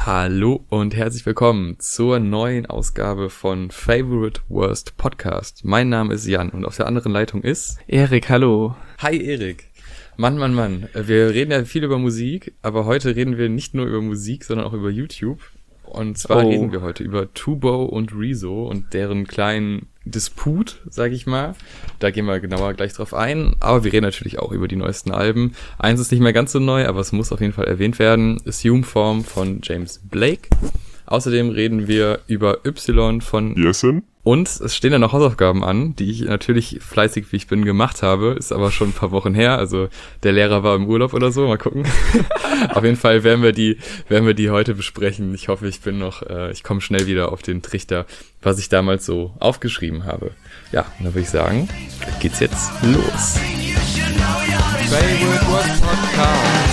Hallo und herzlich willkommen zur neuen Ausgabe von Favorite Worst Podcast. Mein Name ist Jan und auf der anderen Leitung ist Erik, hallo. Hi Erik. Mann. Wir reden ja viel über Musik, aber heute reden wir nicht nur über Musik, sondern auch über YouTube. Und zwar reden wir heute über Tubo und Rezo und deren kleinen Disput, sag ich mal. Da gehen wir genauer gleich drauf ein. Aber wir reden natürlich auch über die neuesten Alben. Eins ist nicht mehr ganz so neu, aber es muss auf jeden Fall erwähnt werden. Assume Form von James Blake. Außerdem reden wir über Y von Yesin. Und es stehen ja noch Hausaufgaben an, die ich natürlich fleißig, wie ich bin, gemacht habe. Ist aber schon ein paar Wochen her. Also der Lehrer war im Urlaub oder so. Mal gucken. Auf jeden Fall werden wir die heute besprechen. Ich hoffe, ich komme schnell wieder auf den Trichter, was ich damals so aufgeschrieben habe. Ja, und dann würde ich sagen, geht's jetzt los. Favorite Worst Podcast.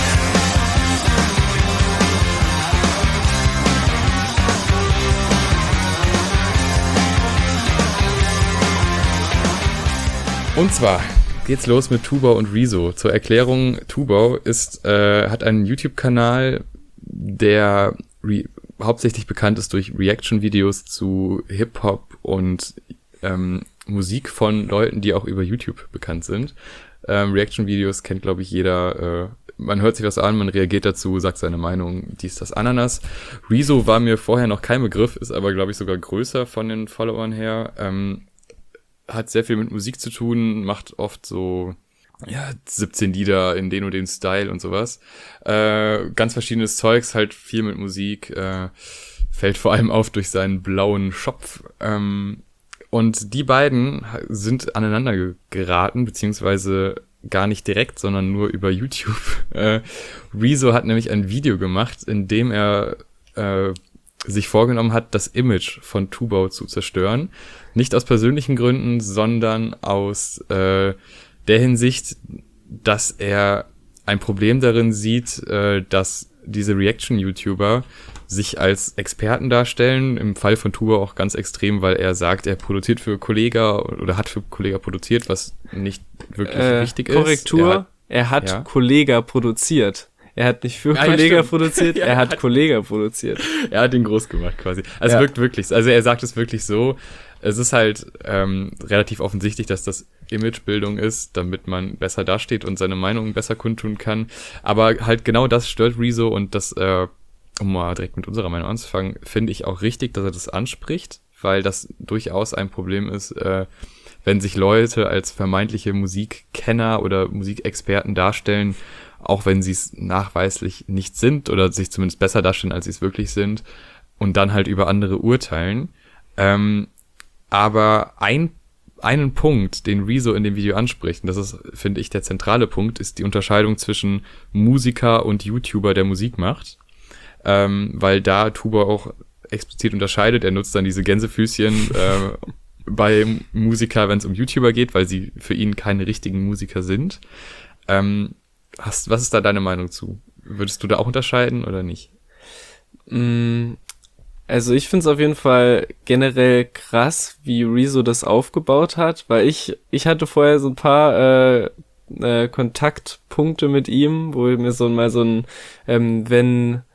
Und zwar geht's los mit Tubo und Rezo. Zur Erklärung, Tubo hat einen YouTube-Kanal, der hauptsächlich bekannt ist durch Reaction-Videos zu Hip-Hop und Musik von Leuten, die auch über YouTube bekannt sind. Reaction-Videos kennt, glaube ich, jeder. Man hört sich was an, man reagiert dazu, sagt seine Meinung, dies, das, Ananas. Rezo war mir vorher noch kein Begriff, ist aber, glaube ich, sogar größer von den Followern her. Hat sehr viel mit Musik zu tun, macht oft so 17 Lieder in den und den Style und sowas. Ganz verschiedenes Zeugs, halt viel mit Musik, fällt vor allem auf durch seinen blauen Schopf. Und die beiden sind aneinander geraten, beziehungsweise gar nicht direkt, sondern nur über YouTube. Rezo hat nämlich ein Video gemacht, in dem er sich vorgenommen hat, das Image von Tubo zu zerstören. Nicht aus persönlichen Gründen, sondern aus der Hinsicht, dass er ein Problem darin sieht, dass diese Reaction-YouTuber sich als Experten darstellen. Im Fall von Tubo auch ganz extrem, weil er sagt, er produziert für Kollega oder hat für Kollega produziert, was nicht wirklich richtig ist. Korrektur, er hat Kollega produziert. Er hat nicht für Kollega produziert, er hat Kollega produziert. Er hat ihn groß gemacht quasi. Also wirkt wirklich, also er sagt es wirklich so. Es ist halt relativ offensichtlich, dass das Imagebildung ist, damit man besser dasteht und seine Meinung besser kundtun kann. Aber halt genau das stört Rezo und das, um mal direkt mit unserer Meinung anzufangen, finde ich auch richtig, dass er das anspricht, weil das durchaus ein Problem ist, wenn sich Leute als vermeintliche Musikkenner oder Musikexperten darstellen, auch wenn sie es nachweislich nicht sind oder sich zumindest besser darstellen, als sie es wirklich sind und dann halt über andere urteilen. Aber einen Punkt, den Rezo in dem Video anspricht, und das ist, finde ich, der zentrale Punkt, ist die Unterscheidung zwischen Musiker und YouTuber, der Musik macht. Weil da Tubo auch explizit unterscheidet. Er nutzt dann diese Gänsefüßchen bei Musiker, wenn es um YouTuber geht, weil sie für ihn keine richtigen Musiker sind. Was ist da deine Meinung zu? Würdest du da auch unterscheiden oder nicht? Also ich finde es auf jeden Fall generell krass, wie Rezo das aufgebaut hat, weil ich hatte vorher so ein paar Kontaktpunkte mit ihm, wo mir wenn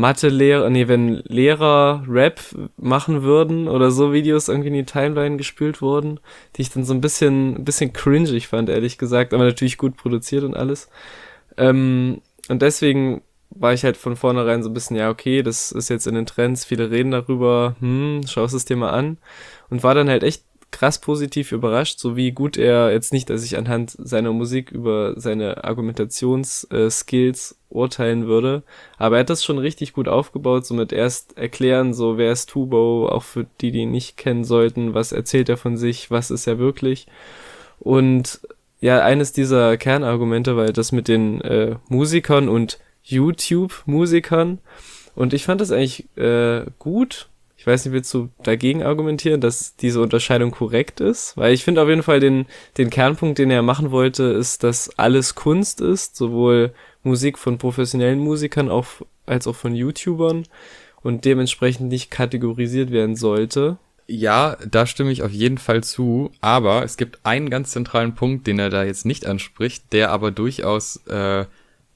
Lehrer Rap machen würden oder so Videos irgendwie in die Timeline gespült wurden, die ich dann so ein bisschen cringig fand, ehrlich gesagt, aber natürlich gut produziert und alles. Und deswegen war ich halt von vornherein so ein bisschen, ja, okay, das ist jetzt in den Trends, viele reden darüber, schaust es dir mal an. Und war dann halt echt krass positiv überrascht, so wie gut er, jetzt nicht, dass ich anhand seiner Musik über seine Argumentationsskills urteilen würde, aber er hat das schon richtig gut aufgebaut, so mit erst erklären, so wer ist Tubo, auch für die ihn nicht kennen sollten, was erzählt er von sich, was ist er wirklich. Und ja, eines dieser Kernargumente war das mit den Musikern und YouTube-Musikern, und ich fand das eigentlich gut. Ich weiß nicht, willst du dagegen argumentieren, dass diese Unterscheidung korrekt ist? Weil ich finde auf jeden Fall den Kernpunkt, den er machen wollte, ist, dass alles Kunst ist, sowohl Musik von professionellen Musikern als auch von YouTubern, und dementsprechend nicht kategorisiert werden sollte. Ja, da stimme ich auf jeden Fall zu, aber es gibt einen ganz zentralen Punkt, den er da jetzt nicht anspricht, der aber durchaus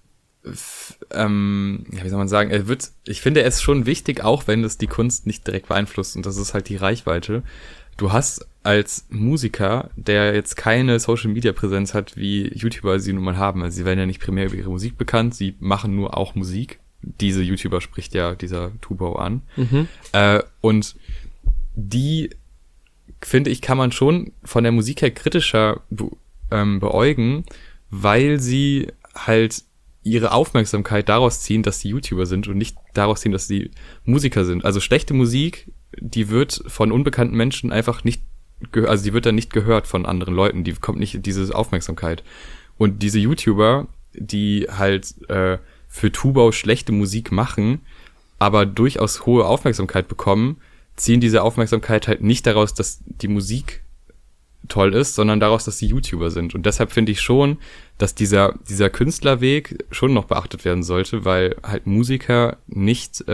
wie soll man sagen, ich finde es schon wichtig, auch wenn es die Kunst nicht direkt beeinflusst, und das ist halt die Reichweite. Du hast als Musiker, der jetzt keine Social-Media-Präsenz hat, wie YouTuber sie nun mal haben, also sie werden ja nicht primär über ihre Musik bekannt, sie machen nur auch Musik. Diese YouTuber spricht ja dieser Tubau an. Und die, finde ich, kann man schon von der Musik her kritischer beäugen, weil sie halt ihre Aufmerksamkeit daraus ziehen, dass sie YouTuber sind und nicht daraus ziehen, dass sie Musiker sind. Also schlechte Musik, die wird von unbekannten Menschen einfach nicht, also die wird dann nicht gehört von anderen Leuten, die kommt nicht in diese Aufmerksamkeit. Und diese YouTuber, die halt für Tubau schlechte Musik machen, aber durchaus hohe Aufmerksamkeit bekommen, ziehen diese Aufmerksamkeit halt nicht daraus, dass die Musik toll ist, sondern daraus, dass sie YouTuber sind. Und deshalb finde ich schon, dass dieser Künstlerweg schon noch beachtet werden sollte, weil halt Musiker nicht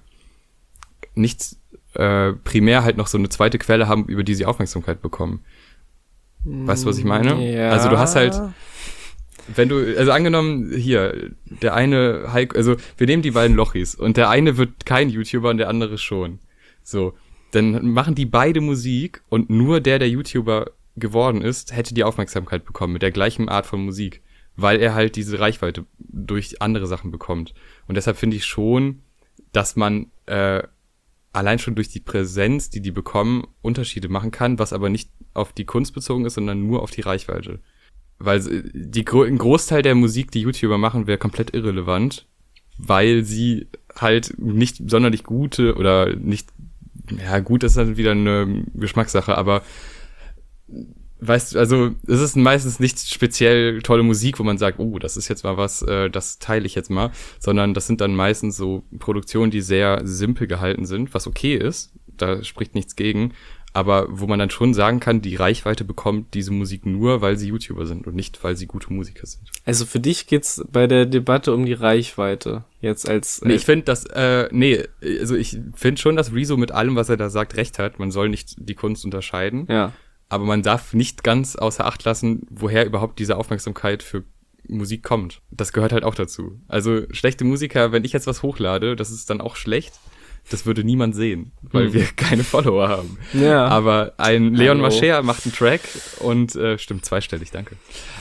primär halt noch so eine zweite Quelle haben, über die sie Aufmerksamkeit bekommen. Weißt du, was ich meine? Ja. Also du hast halt, also angenommen, hier, der eine Heiko, also wir nehmen die beiden Lochis und der eine wird kein YouTuber und der andere schon. So, dann machen die beide Musik und nur der YouTuber geworden ist, hätte die Aufmerksamkeit bekommen mit der gleichen Art von Musik, weil er halt diese Reichweite durch andere Sachen bekommt. Und deshalb finde ich schon, dass man allein schon durch die Präsenz, die bekommen, Unterschiede machen kann, was aber nicht auf die Kunst bezogen ist, sondern nur auf die Reichweite. Weil ein Großteil der Musik, die YouTuber machen, wäre komplett irrelevant, weil sie halt nicht sonderlich gute oder nicht, ja gut, das ist dann wieder eine Geschmackssache, aber weißt du, also es ist meistens nicht speziell tolle Musik, wo man sagt, oh, das ist jetzt mal was, das teile ich jetzt mal, sondern das sind dann meistens so Produktionen, die sehr simpel gehalten sind, was okay ist, da spricht nichts gegen, aber wo man dann schon sagen kann, die Reichweite bekommt diese Musik nur, weil sie YouTuber sind und nicht, weil sie gute Musiker sind. Also für dich geht's bei der Debatte um die Reichweite jetzt als... Nee, ich finde, also ich finde schon, dass Rezo mit allem, was er da sagt, recht hat. Man soll nicht die Kunst unterscheiden. Ja. Aber man darf nicht ganz außer Acht lassen, woher überhaupt diese Aufmerksamkeit für Musik kommt. Das gehört halt auch dazu. Also schlechte Musiker, wenn ich jetzt was hochlade, das ist dann auch schlecht. Das würde niemand sehen, weil wir keine Follower haben. Ja. Aber ein Leon Mascher macht einen Track und, stimmt, zweistellig, danke.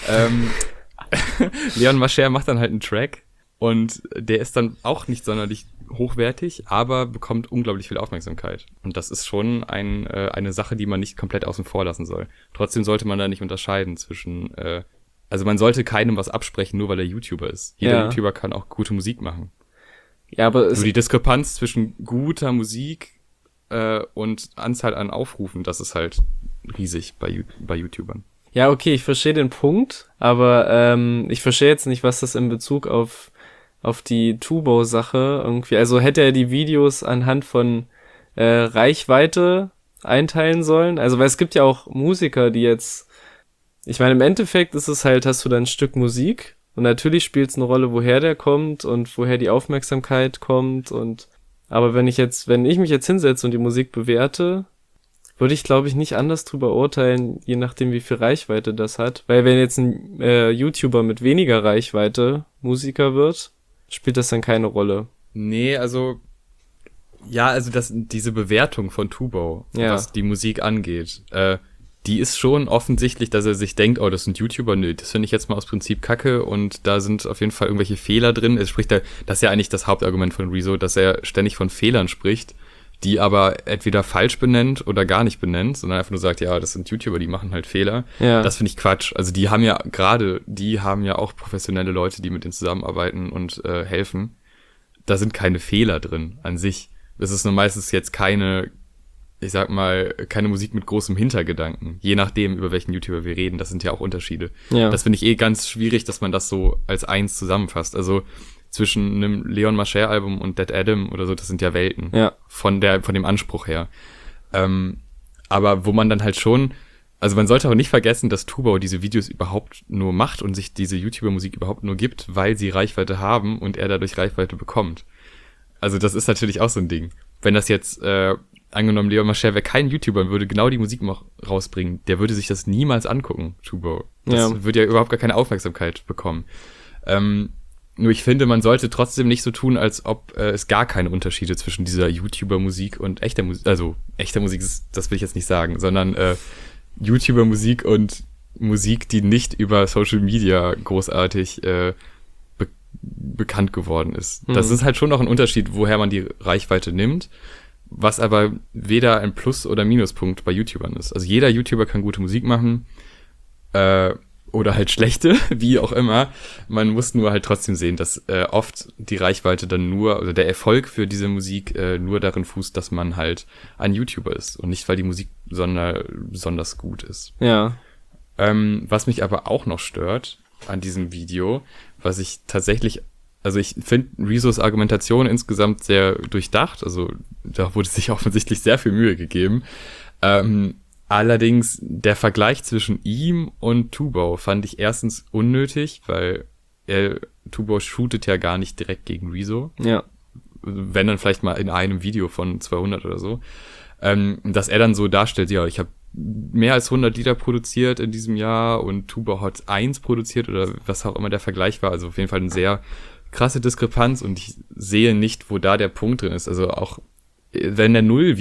Leon Mascher macht dann halt einen Track und der ist dann auch nicht sonderlich hochwertig, aber bekommt unglaublich viel Aufmerksamkeit. Und das ist schon eine Sache, die man nicht komplett außen vor lassen soll. Trotzdem sollte man da nicht unterscheiden zwischen, also man sollte keinem was absprechen, nur weil er YouTuber ist. Jeder YouTuber kann auch gute Musik machen. Ja, aber Nur die Diskrepanz zwischen guter Musik und Anzahl an Aufrufen, das ist halt riesig bei YouTubern. Ja, okay, ich verstehe den Punkt, aber ich verstehe jetzt nicht, was das in Bezug auf die Tubau-Sache irgendwie, also hätte er die Videos anhand von Reichweite einteilen sollen, also weil es gibt ja auch Musiker, die jetzt, ich meine, im Endeffekt ist es halt, hast du dann ein Stück Musik und natürlich spielt es eine Rolle, woher der kommt und woher die Aufmerksamkeit kommt aber wenn ich mich jetzt hinsetze und die Musik bewerte, würde ich, glaube ich, nicht anders drüber urteilen, je nachdem, wie viel Reichweite das hat. Weil wenn jetzt ein YouTuber mit weniger Reichweite Musiker wird, spielt das dann keine Rolle. Nee, also ja, also diese Bewertung von Tubau, was die Musik angeht, die ist schon offensichtlich, dass er sich denkt, oh, das sind YouTuber, nö, das finde ich jetzt mal aus Prinzip kacke und da sind auf jeden Fall irgendwelche Fehler drin. Das ist ja eigentlich das Hauptargument von Rezo, dass er ständig von Fehlern spricht, die aber entweder falsch benennt oder gar nicht benennt, sondern einfach nur sagt, ja, das sind YouTuber, die machen halt Fehler. Ja. Das finde ich Quatsch. Also die haben ja auch professionelle Leute, die mit denen zusammenarbeiten und helfen. Da sind keine Fehler drin an sich. Das ist nur meistens jetzt keine Musik mit großem Hintergedanken. Je nachdem, über welchen YouTuber wir reden, das sind ja auch Unterschiede. Ja. Das finde ich ganz schwierig, dass man das so als eins zusammenfasst. Also zwischen einem Leon Mascher Album und Dead Adam oder so, das sind ja Welten. Ja. Von dem Anspruch her. Aber wo man dann halt schon, also man sollte auch nicht vergessen, dass Tubau diese Videos überhaupt nur macht und sich diese YouTuber-Musik überhaupt nur gibt, weil sie Reichweite haben und er dadurch Reichweite bekommt. Also das ist natürlich auch so ein Ding. Wenn das jetzt, angenommen, Leon Mascher wäre kein YouTuber und würde genau die Musik noch rausbringen, der würde sich das niemals angucken, Tubau. Das würde ja überhaupt gar keine Aufmerksamkeit bekommen. Nur ich finde, man sollte trotzdem nicht so tun, als ob es gar keine Unterschiede zwischen dieser YouTuber-Musik und echter Musik, also echter Musik ist, das will ich jetzt nicht sagen, sondern YouTuber-Musik und Musik, die nicht über Social Media großartig bekannt geworden ist. Das ist halt schon noch ein Unterschied, woher man die Reichweite nimmt, was aber weder ein Plus- oder Minuspunkt bei YouTubern ist. Also jeder YouTuber kann gute Musik machen, oder halt schlechte, wie auch immer. Man muss nur halt trotzdem sehen, dass oft die Reichweite dann nur, oder der Erfolg für diese Musik nur darin fußt, dass man halt ein YouTuber ist und nicht, weil die Musik besonders gut ist. Ja. Was mich aber auch noch stört an diesem Video, was ich tatsächlich, also ich finde Rezos Argumentation insgesamt sehr durchdacht, also da wurde sich offensichtlich sehr viel Mühe gegeben. Allerdings der Vergleich zwischen ihm und Tubau fand ich erstens unnötig, weil Tubau shootet ja gar nicht direkt gegen Rezo. Ja. Wenn dann vielleicht mal in einem Video von 200 oder so. Dass er dann so darstellt, ja, ich habe mehr als 100 Lieder produziert in diesem Jahr und Tubau hat 1 produziert oder was auch immer der Vergleich war. Also auf jeden Fall eine sehr krasse Diskrepanz und ich sehe nicht, wo da der Punkt drin ist. Also auch wenn er null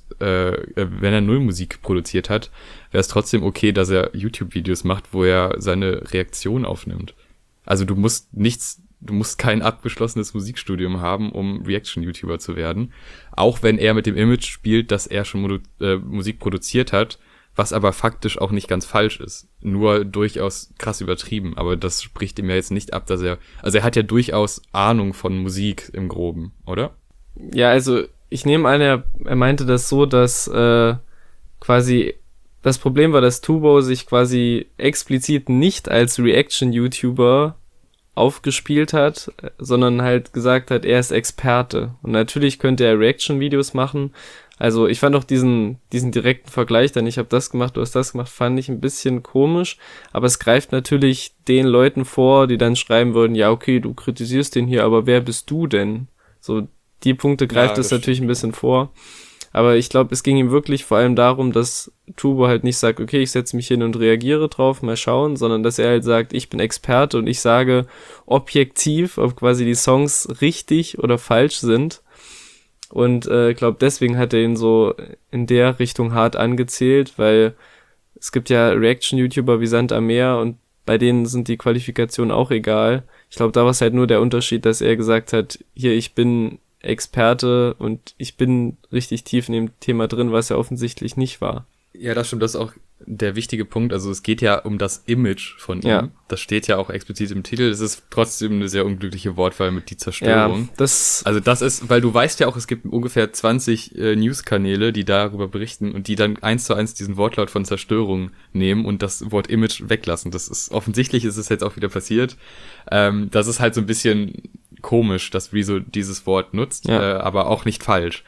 Musik produziert hat, wäre es trotzdem okay, dass er YouTube-Videos macht, wo er seine Reaktion aufnimmt. Also du musst kein abgeschlossenes Musikstudium haben, um Reaction-YouTuber zu werden. Auch wenn er mit dem Image spielt, dass er schon Musik produziert hat, was aber faktisch auch nicht ganz falsch ist. Nur durchaus krass übertrieben. Aber das spricht ihm ja jetzt nicht ab, dass er hat ja durchaus Ahnung von Musik im Groben, oder? Ja, also ich nehme an, er meinte das so, dass quasi das Problem war, dass Tubau sich quasi explizit nicht als Reaction-YouTuber aufgespielt hat, sondern halt gesagt hat, er ist Experte. Und natürlich könnte er Reaction-Videos machen. Also ich fand auch diesen direkten Vergleich, dann ich habe das gemacht, du hast das gemacht, fand ich ein bisschen komisch. Aber es greift natürlich den Leuten vor, die dann schreiben würden, ja okay, du kritisierst den hier, aber wer bist du denn? So, die Punkte greift es natürlich ein bisschen vor. Aber ich glaube, es ging ihm wirklich vor allem darum, dass Tubau halt nicht sagt, okay, ich setze mich hin und reagiere drauf, mal schauen, sondern dass er halt sagt, ich bin Experte und ich sage objektiv, ob quasi die Songs richtig oder falsch sind. Und ich glaube, deswegen hat er ihn so in der Richtung hart angezählt, weil es gibt ja Reaction-YouTuber wie Sand am Meer und bei denen sind die Qualifikationen auch egal. Ich glaube, da war es halt nur der Unterschied, dass er gesagt hat, hier, ich bin Experte und ich bin richtig tief in dem Thema drin, was er offensichtlich nicht war. Ja, das stimmt, das ist auch der wichtige Punkt. Also es geht ja um das Image von ihm. Ja. Das steht ja auch explizit im Titel. Es ist trotzdem eine sehr unglückliche Wortwahl mit die Zerstörung. Ja, das ist, weil du weißt ja auch, es gibt ungefähr 20 News-Kanäle, die darüber berichten und die dann 1:1 diesen Wortlaut von Zerstörung nehmen und das Wort Image weglassen. Das ist, offensichtlich ist es jetzt auch wieder passiert. Das ist halt so ein bisschen komisch, dass Rezo dieses Wort nutzt, aber auch nicht falsch.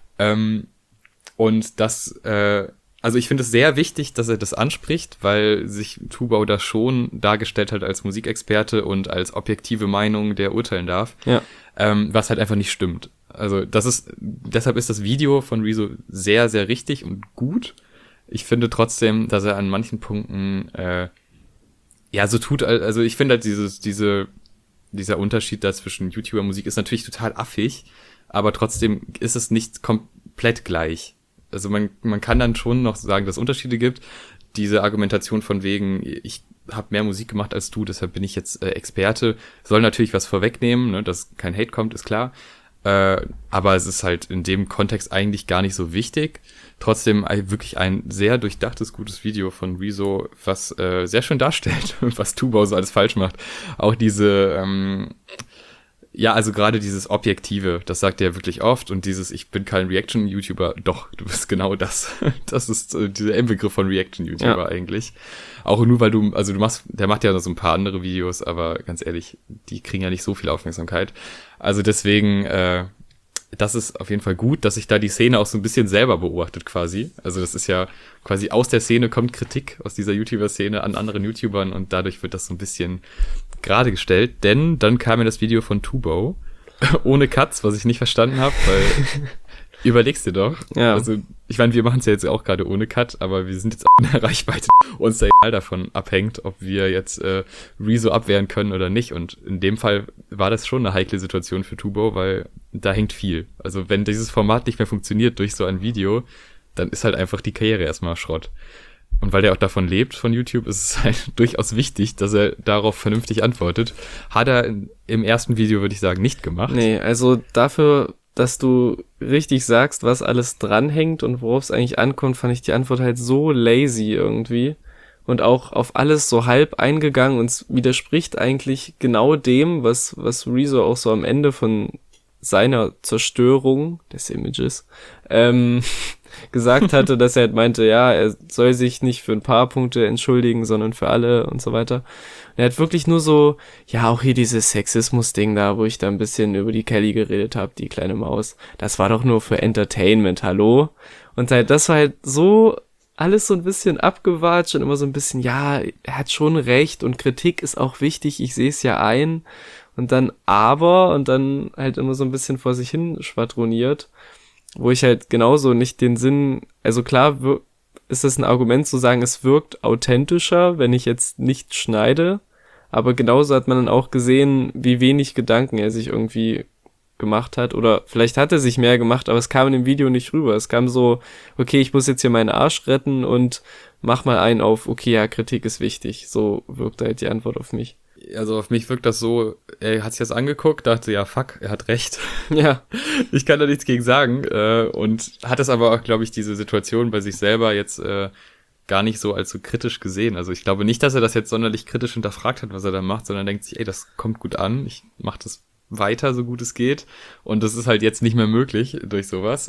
Und das, also ich finde es sehr wichtig, dass er das anspricht, weil sich Tubau da schon dargestellt hat als Musikexperte und als objektive Meinung, der urteilen darf, was halt einfach nicht stimmt. Also deshalb ist das Video von Rezo sehr, sehr richtig und gut. Ich finde trotzdem, dass er an manchen Punkten so tut, also ich finde halt dieser Unterschied da zwischen YouTuber-Musik ist natürlich total affig, aber trotzdem ist es nicht komplett gleich. Also man kann dann schon noch sagen, dass es Unterschiede gibt. Diese Argumentation von wegen, ich habe mehr Musik gemacht als du, deshalb bin ich jetzt Experte, soll natürlich was vorwegnehmen, ne, dass kein Hate kommt, ist klar. Aber es ist halt in dem Kontext eigentlich gar nicht so wichtig. Trotzdem wirklich ein sehr durchdachtes, gutes Video von Rezo, was sehr schön darstellt, was Tubau so alles falsch macht. Auch diese, also gerade dieses Objektive, das sagt er wirklich oft und dieses, ich bin kein Reaction-YouTuber, doch, du bist genau das. Das ist dieser Inbegriff von Reaction-YouTuber eigentlich. Auch nur, weil der macht ja noch so ein paar andere Videos, aber ganz ehrlich, die kriegen ja nicht so viel Aufmerksamkeit. Also deswegen, das ist auf jeden Fall gut, dass sich da die Szene auch so ein bisschen selber beobachtet quasi. Also das ist ja quasi aus der Szene kommt Kritik aus dieser YouTuber-Szene an anderen YouTubern und dadurch wird das so ein bisschen gerade gestellt, denn dann kam mir das Video von Tubau ohne Cuts, was ich nicht verstanden habe, weil Überlegst dir doch. Ja. Also, ich meine, wir machen es ja jetzt auch gerade ohne Cut, aber wir sind jetzt auch in der Reichweite, uns da davon abhängt, ob wir jetzt Rezo abwehren können oder nicht. Und in dem Fall war das schon eine heikle Situation für Tubo, weil da hängt viel. Also wenn dieses Format nicht mehr funktioniert durch so ein Video, dann ist halt einfach die Karriere erstmal Schrott. Und weil der auch davon lebt, von YouTube, ist es halt durchaus wichtig, dass er darauf vernünftig antwortet. Hat er im ersten Video, würde ich sagen, nicht gemacht. Nee, also dafür, dass du richtig sagst, was alles dranhängt und worauf es eigentlich ankommt, fand ich die Antwort halt so lazy irgendwie. Und auch auf alles so halb eingegangen und es widerspricht eigentlich genau dem, was Rezo auch so am Ende von seiner Zerstörung des Images gesagt hatte, dass er halt meinte, ja, er soll sich nicht für ein paar Punkte entschuldigen, sondern für alle und so weiter. Und er hat wirklich nur so, ja, auch hier dieses Sexismus-Ding da, wo ich da ein bisschen über die Kelly geredet habe, die kleine Maus. Das war doch nur für Entertainment, hallo? Und halt, das war halt so alles so ein bisschen abgewatscht und immer so ein bisschen, ja, er hat schon recht und Kritik ist auch wichtig, ich sehe es ja ein. Und dann und dann halt immer so ein bisschen vor sich hin schwadroniert, wo ich halt genauso nicht den Sinn, also klar ist das ein Argument zu sagen, es wirkt authentischer, wenn ich jetzt nicht schneide, aber genauso hat man dann auch gesehen, wie wenig Gedanken er sich irgendwie gemacht hat, oder vielleicht hat er sich mehr gemacht, aber es kam in dem Video nicht rüber. Es kam so, okay, ich muss jetzt hier meinen Arsch retten und mach mal einen auf, okay, ja, Kritik ist wichtig. So wirkt halt die Antwort auf mich. Also auf mich wirkt das so, er hat sich das angeguckt, dachte, ja fuck, er hat recht. Ja. Ich kann da nichts gegen sagen. Und hat es aber auch, glaube ich, diese Situation bei sich selber jetzt gar nicht so als so kritisch gesehen. Also ich glaube nicht, dass er das jetzt sonderlich kritisch hinterfragt hat, was er da macht, sondern denkt sich, ey, das kommt gut an, ich mach das weiter, so gut es geht. Und das ist halt jetzt nicht mehr möglich durch sowas.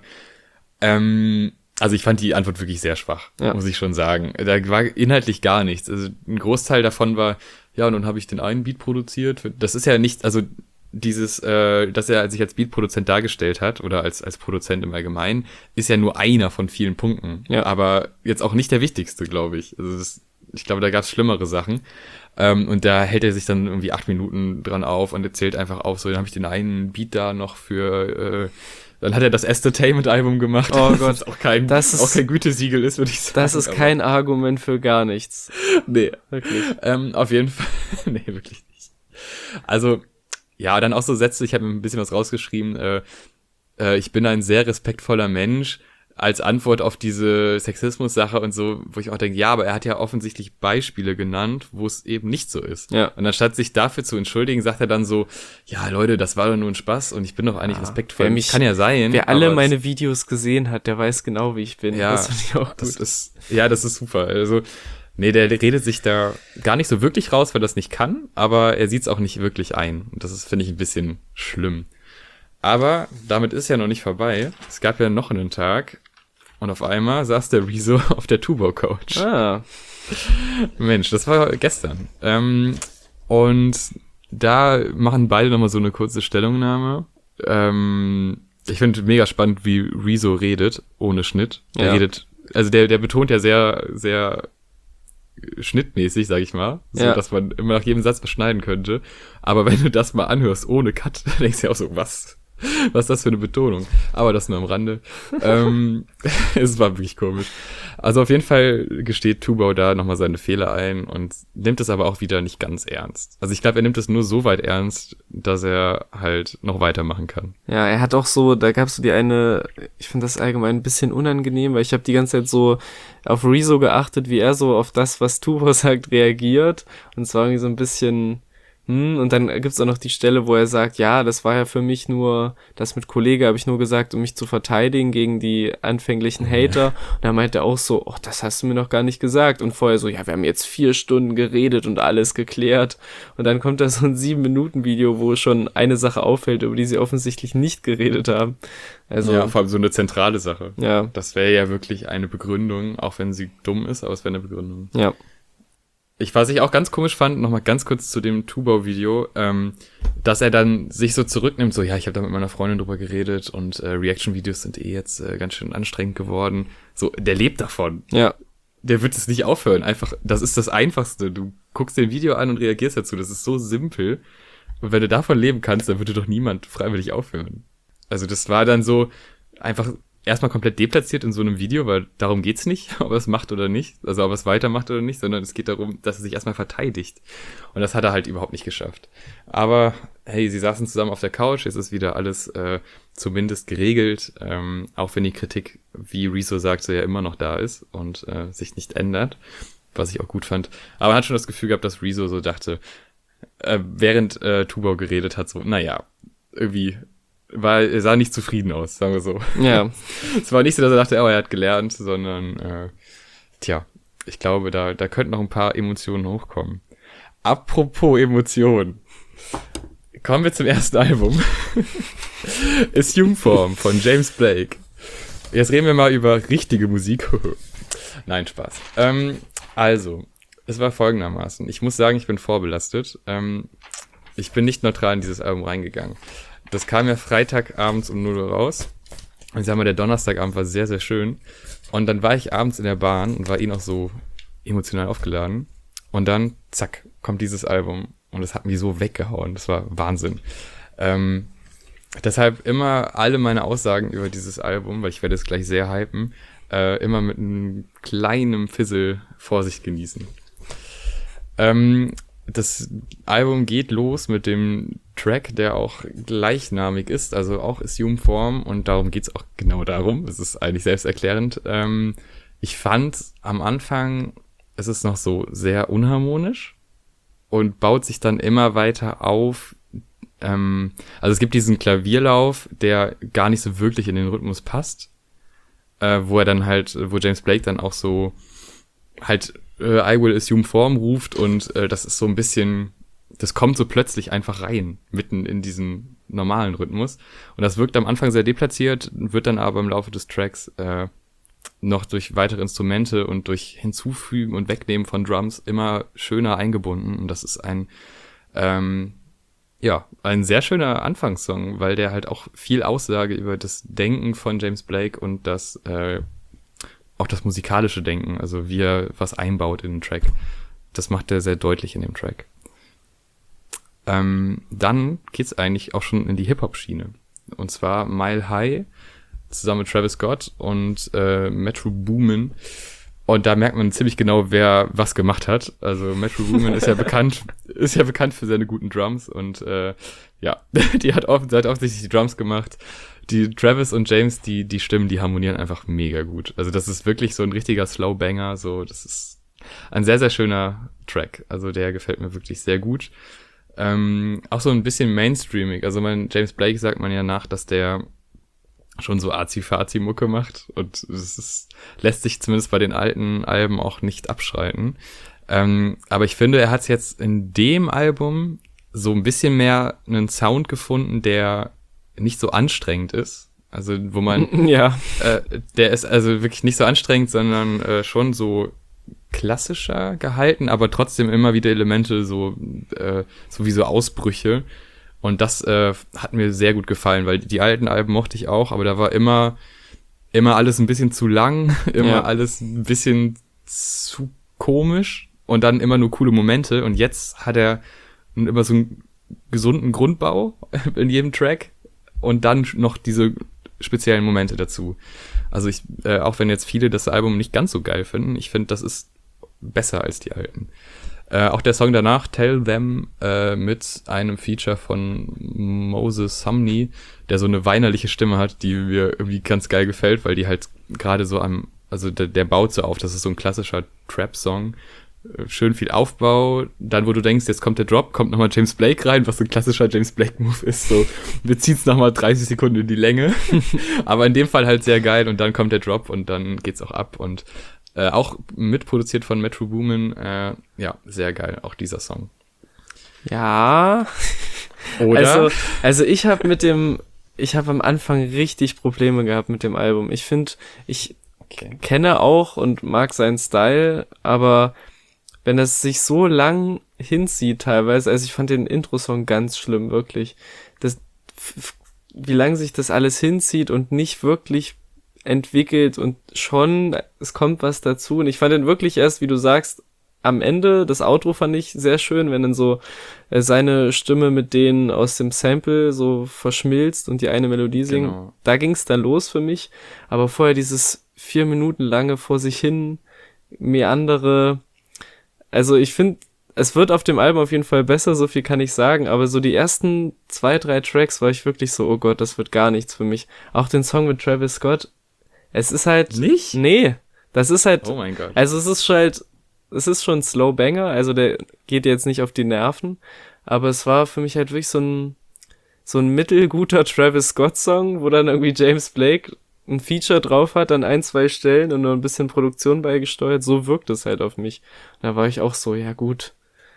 Also ich fand die Antwort wirklich sehr schwach, muss ich schon sagen. Da war inhaltlich gar nichts. Also ein Großteil davon war, ja, und dann habe ich den einen Beat produziert. Das ist ja nicht, also dieses, dass er sich als Beatproduzent dargestellt hat oder als Produzent im Allgemeinen, ist ja nur einer von vielen Punkten. Ja. Aber jetzt auch nicht der wichtigste, glaube ich. Also ich glaube, da gab es schlimmere Sachen. Und da hält er sich dann irgendwie 8 Minuten dran auf und erzählt einfach auf, so, dann habe ich den einen Beat da noch für, dann hat er das Entertainment-Album gemacht. Oh Gott. Das auch kein Gütesiegel ist, würde ich sagen. Das ist kein Argument für gar nichts. Nee. Wirklich. Auf jeden Fall. Nee, wirklich nicht. Also, ja, dann auch so Sätze, ich habe mir ein bisschen was rausgeschrieben, ich bin ein sehr respektvoller Mensch, als Antwort auf diese Sexismus-Sache und so, wo ich auch denke, ja, aber er hat ja offensichtlich Beispiele genannt, wo es eben nicht so ist. Ja. Und anstatt sich dafür zu entschuldigen, sagt er dann so, ja, Leute, das war doch nur ein Spaß und ich bin doch eigentlich respektvoll. Kann ja sein. Wer alle meine Videos gesehen hat, der weiß genau, wie ich bin. Ja, das finde ich auch gut. Das ist super. Also, nee, der redet sich da gar nicht so wirklich raus, weil er das nicht kann, aber er sieht es auch nicht wirklich ein. Und das ist, finde ich, ein bisschen schlimm. Aber damit ist ja noch nicht vorbei. Es gab ja noch einen Tag und auf einmal saß der Rezo auf der Tubo-Couch. Ah. Mensch, das war gestern. Und da machen beide nochmal so eine kurze Stellungnahme. Ich finde mega spannend, wie Rezo redet, ohne Schnitt. Er redet, also der betont ja sehr, sehr schnittmäßig, sag ich mal, so dass man immer nach jedem Satz was schneiden könnte. Aber wenn du das mal anhörst ohne Cut, dann denkst du ja auch so, was ist das für eine Betonung? Aber das nur am Rande. Es war wirklich komisch. Also auf jeden Fall gesteht Tubo da nochmal seine Fehler ein und nimmt es aber auch wieder nicht ganz ernst. Also ich glaube, er nimmt es nur so weit ernst, dass er halt noch weitermachen kann. Ja, er hat auch so, da gab es so die eine, ich finde das allgemein ein bisschen unangenehm, weil ich habe die ganze Zeit so auf Rezo geachtet, wie er so auf das, was Tubo sagt, reagiert. Und es war irgendwie so ein bisschen und dann gibt's auch noch die Stelle, wo er sagt, ja, das war ja für mich nur, das mit Kollege habe ich nur gesagt, um mich zu verteidigen gegen die anfänglichen Hater. Und dann meint er auch so, oh, das hast du mir noch gar nicht gesagt. Und vorher so, ja, wir haben jetzt 4 Stunden geredet und alles geklärt. Und dann kommt da so ein 7-Minuten-Video, wo schon eine Sache auffällt, über die sie offensichtlich nicht geredet haben. Also, ja, vor allem so eine zentrale Sache. Ja. Das wäre ja wirklich eine Begründung, auch wenn sie dumm ist, aber es wäre eine Begründung. Ja. Was ich auch ganz komisch fand, nochmal ganz kurz zu dem Tubo-Video, dass er dann sich so zurücknimmt, so, ja, ich habe da mit meiner Freundin drüber geredet und Reaction-Videos sind jetzt ganz schön anstrengend geworden. So, der lebt davon. Ja. Der wird es nicht aufhören. Einfach, das ist das Einfachste. Du guckst dir ein Video an und reagierst dazu. Das ist so simpel. Und wenn du davon leben kannst, dann würde doch niemand freiwillig aufhören. Also das war dann so, einfach erstmal komplett deplatziert in so einem Video, weil darum geht's nicht, ob er es macht oder nicht, also ob er es weitermacht oder nicht, sondern es geht darum, dass er sich erstmal verteidigt. Und das hat er halt überhaupt nicht geschafft. Aber hey, sie saßen zusammen auf der Couch, jetzt ist wieder alles zumindest geregelt, auch wenn die Kritik, wie Rezo sagte, ja immer noch da ist und sich nicht ändert, was ich auch gut fand. Aber man hat schon das Gefühl gehabt, dass Rezo so dachte, während Tubau geredet hat, so, naja, irgendwie er sah nicht zufrieden aus, sagen wir so. Ja. Es war nicht so, dass er dachte, oh, er hat gelernt, sondern, ich glaube, da könnten noch ein paar Emotionen hochkommen. Apropos Emotionen. Kommen wir zum ersten Album. Assume Form von James Blake. Jetzt reden wir mal über richtige Musik. Nein, Spaß. Also, es war folgendermaßen. Ich muss sagen, ich bin vorbelastet. Ich bin nicht neutral in dieses Album reingegangen. Das kam ja Freitagabends um 0 Uhr raus. Und ich sag mal, der Donnerstagabend war sehr, sehr schön. Und dann war ich abends in der Bahn und war noch so emotional aufgeladen. Und dann, zack, kommt dieses Album. Und es hat mich so weggehauen. Das war Wahnsinn. Deshalb immer alle meine Aussagen über dieses Album, weil ich werde es gleich sehr hypen, immer mit einem kleinen Fizzle Vorsicht genießen. Das Album geht los mit dem Track, der auch gleichnamig ist, also auch Assume Form, und darum geht's auch genau darum. Es ist eigentlich selbsterklärend. Ich fand am Anfang, es ist noch so sehr unharmonisch und baut sich dann immer weiter auf. Also es gibt diesen Klavierlauf, der gar nicht so wirklich in den Rhythmus passt, wo James Blake dann auch so halt I will assume Form ruft und das ist so ein bisschen, das kommt so plötzlich einfach rein, mitten in diesen normalen Rhythmus. Und das wirkt am Anfang sehr deplatziert, wird dann aber im Laufe des Tracks noch durch weitere Instrumente und durch Hinzufügen und Wegnehmen von Drums immer schöner eingebunden. Und das ist ein sehr schöner Anfangssong, weil der halt auch viel Aussage über das Denken von James Blake und das auch das musikalische Denken, also wie er was einbaut in den Track. Das macht er sehr deutlich in dem Track. Dann geht's eigentlich auch schon in die Hip-Hop-Schiene. Und zwar Mile High zusammen mit Travis Scott und Metro Boomin. Und da merkt man ziemlich genau, wer was gemacht hat. Also Metro Boomin ist ja bekannt für seine guten Drums und die hat offensichtlich die Drums gemacht. Die Travis und James, die Stimmen, die harmonieren einfach mega gut. Also das ist wirklich so ein richtiger Slowbanger, so, das ist ein sehr, sehr schöner Track. Also der gefällt mir wirklich sehr gut. Auch so ein bisschen mainstreamig. Also James Blake sagt man ja nach, dass der schon so Azi-Fazi-Mucke macht und lässt sich zumindest bei den alten Alben auch nicht abschreiten. Aber ich finde, er hat jetzt in dem Album so ein bisschen mehr einen Sound gefunden, der nicht so anstrengend ist. Also wo man der ist also wirklich nicht so anstrengend, sondern schon so klassischer gehalten, aber trotzdem immer wieder Elemente so wie so Ausbrüche. Und das hat mir sehr gut gefallen, weil die alten Alben mochte ich auch, aber da war immer alles ein bisschen zu lang, alles ein bisschen zu komisch und dann immer nur coole Momente. Und jetzt hat er immer so einen gesunden Grundbau in jedem Track und dann noch diese speziellen Momente dazu. Also auch wenn jetzt viele das Album nicht ganz so geil finden, ich finde, das ist besser als die alten. Auch der Song danach, Tell Them, mit einem Feature von Moses Sumney, der so eine weinerliche Stimme hat, die mir irgendwie ganz geil gefällt, weil die halt gerade so der baut so auf, das ist so ein klassischer Trap-Song. Schön viel Aufbau, dann wo du denkst, jetzt kommt der Drop, kommt nochmal James Blake rein, was so ein klassischer James Blake-Move ist, so, wir ziehen's nochmal 30 Sekunden in die Länge, aber in dem Fall halt sehr geil und dann kommt der Drop und dann geht's auch ab und auch mitproduziert von Metro Boomin, sehr geil, auch dieser Song. Ja, oder? Also ich habe am Anfang richtig Probleme gehabt mit dem Album. Ich finde, ich kenne auch und mag seinen Style, aber wenn das sich so lang hinzieht teilweise, also ich fand den Intro-Song ganz schlimm, wirklich. Wie lange sich das alles hinzieht und nicht wirklich entwickelt und schon, es kommt was dazu. Und ich fand den wirklich erst, wie du sagst, am Ende, das Outro fand ich sehr schön, wenn dann so seine Stimme mit denen aus dem Sample so verschmilzt und die eine Melodie singt. Genau. Da ging's dann los für mich. Aber vorher dieses 4 Minuten lange vor sich hin meandere. Also ich finde, es wird auf dem Album auf jeden Fall besser, so viel kann ich sagen. Aber so die ersten 2, 3 Tracks war ich wirklich so, oh Gott, das wird gar nichts für mich. Auch den Song mit Travis Scott. Es ist halt... Nicht? Nee. Das ist halt... Oh mein Gott. Also es ist schon ein Slow Banger, also der geht jetzt nicht auf die Nerven, aber es war für mich halt wirklich so ein mittelguter Travis Scott Song, wo dann irgendwie James Blake ein Feature drauf hat an 1, 2 Stellen und nur ein bisschen Produktion beigesteuert, so wirkt es halt auf mich. Und da war ich auch so, ja gut.